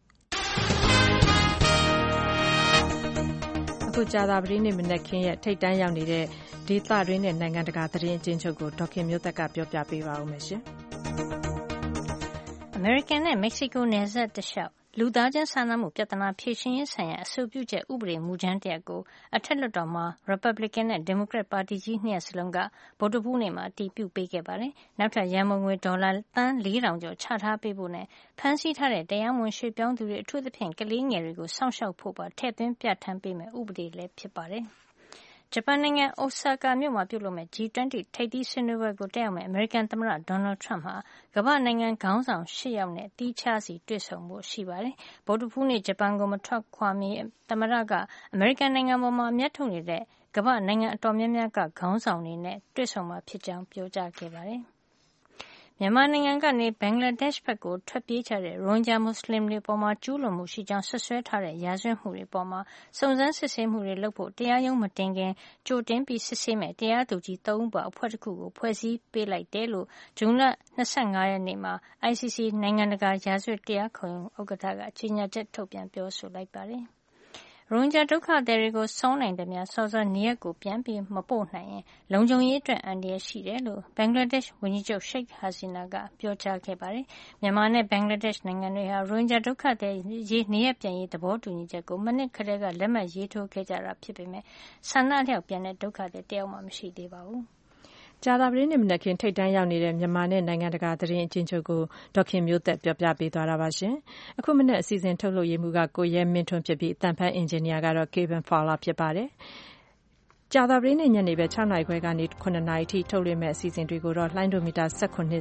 [SPEAKER 2] အခုကြာသပတေးနေ့မနက်ခင်းရဲ့ထိပ်တန်းရောက်နေတဲ့ဒေသတွင်းနဲ့နိုင်ငံတကာသတင်းအကျဉ်းချုပ်ကိုဒေါခင်မျိုးသက်ကပြောပြပေးပါဦးမယ်ရှင်။
[SPEAKER 3] အမေရိကန်နဲ့မက္ကဆီကိုနယ်စပ်တလျှောက်လူသားချင်းစာနာမှုပြဿနာဖြေရှင်းရေးဆိုင်ရာအဆိုပြုချက်ဥပဒေမူကြမ်းတရပ်ကိုအထက်လွှတ်တော်မှာ Republican နဲ့ Democrat ပါတီကြီးနှစ်ရပ်စလုံးကဗုဒ္ဓဟူးနေ့မှာအတည်ပြုပေးခဲ့ပါတယ်။နောက်ထပ်ရန်ပုံငွေဒေါ်လာသန်း 4,000 ကျော်ချထားပေးဖို့နဲ့ဖမ်းဆီးထားတဲ့တရားမဝင်ရွှေ့ပြောင်းသူတွေအထူးသဖြင့်ကလေးငယ်တွေကိုစောင့်ရှောက်ဖို့ပါထည့်သွင်းပြဋ္ဌာန်းပေးမယ့်ဥပဒေလည်းဖြစ်ပါတယ်။ဂျပန်နိုင်ငံအိုဆာကာမြို့မှာပြုလုပ်မယ့် G20 ထိပ်သီးဆွေးနွေးပွဲကိုတက်ရောက်မယ့်အမေရိကန်သမ္မတဒေါ်နယ်ထရမ့်ဟာကမ္ဘာ့နိုင်ငံခေါင်းဆောင်8ယောက်နဲ့သီးခြားစီတွေ့ဆုံဖို့ရှိပါတယ်။ဗုဒ္ဓဟူးနေ့ဂျပန်ကိုမထွက်ခွာမီသမ္မတကအမေရိကန်နိုင်ငံပေါ်မှာအမျက်ထုတ်နေတဲ့ကမ္ဘာ့နိုင်ငံအတော်များများကခေါင်းဆောင်တွေနဲ့တွေ့ဆုံမှာဖြစ်ကြောင်းပြောကြားခဲ့ပါတယ်။မြန်မာနိုင်ငံကနေဘင်္ဂလားဒေ့ရှ်ဘက်ကိုထွက်ပြေးကြတဲ့ရိုဟင်ဂျာမွတ်စလင်တွေပေါ်မှာကျူးလွန်မှုရှိကြောင်းဆွဆွဲထားတဲ့ရာဇဝတ်မှုတွေပေါ်မှာစုံစမ်းစစ်ဆေးမှုတွေလုပ်ဖို့တရားရုံးမတင်ခင်ကြိုတင်ပြီးစစ်ဆေးမဲ့တရားသူကြီး3ဦးပါအဖွဲ့တစ်ခုကိုဖွဲ့စည်းပေးလိုက်တယ်လို့ဇွန်လ25ရက်နေ့မှာ ICC နိုင်ငံတကာရာဇဝတ်တရားခုံရုံးဥက္ကဋ္ဌကကြေညာချက်ထုတ်ပြန်ပြောဆိုလိုက်ပါတယ်။ရိုဟင်ဂျာဒုက္ခသည်တွေကိုစောနိုင်သမျှစောစောနေရပ်ကိုပြန်ပြီးမပို့နိုင်ရင်လုံခြုံရေးအတွက်အန္တရာယ်ရှိတယ်လို့ဘင်္ဂလားဒေ့ရှ်ဝန်ကြီးချုပ်ရှိတ်ဟာစီနာကပြောကြားခဲ့ပါတယ်။မြန်မာနဲ့ဘင်္ဂလားဒေ့ရှ်နိုင်ငံတွေဟာရိုဟင်ဂျာဒုက္ခသည်ရေးနေရပ်ပြန်ရေးသဘောတူညီချက်ကိုမနှစ်ကတည်းကလက်မှတ်ရေးထိုးခဲ့ကြတာဖြစ်ပေမဲ့ဆန္ဒအလျောက်ပြန်တဲ့ဒုက္ခသည်တယောက်မှမရှိသေးပါဘူး။ကြာသပတေးနေ့မနက်ခင်းထိပ်တန်းရောက်နေတဲ့မြန်မာနဲ့နိုင်ငံတကာသတင်းအကျဉ်းချုပ်ကိုဒေါခင်မျိုးသက်ပြောပြပေးသွားတာပါရှင်။အခုမနက်အစီအစဉ်ထုတ်လုပ်ရေးမှူးကကိုရဲမင်းထွန်းဖြစ်ပြီးအတန်ဖန်အင်ဂျင်နီယာကတော့ Kevin Fowler ဖြစ်ပါတယ်။ကြာသပတေးနေ့ညနေပဲ6နာရီခွဲကနေ9နာရီထိထုတ်လွှင့်မဲ့အစီအစဉ်တွေကိုတော့လိုင်းဒိုမီတာ19 19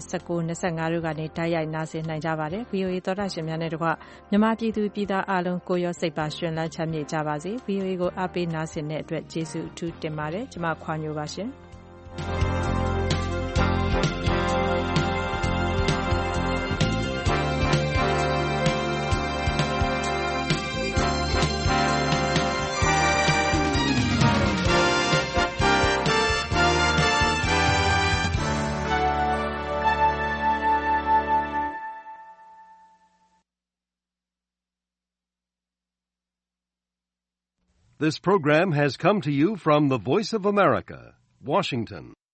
[SPEAKER 3] 25တို့ကနေတိုက်ရိုက်နားဆင်နိုင်ကြပါတယ်။ VOA သောတာရှင်များနဲ့တကွမြန်မာပြည်သူပြည်သားအားလုံးကိုရောစိတ်ပါရှင်လန်းချမ်းမြေ့ကြပါစေ။ VOA ကိုအားပေးနားဆင်တဲ့အတွက်ကျေးဇူးအထူးတင်ပါတယ်။ကျွန်မခွာညိုပါရှင်။
[SPEAKER 4] This program has come to you from the Voice of America, Washington.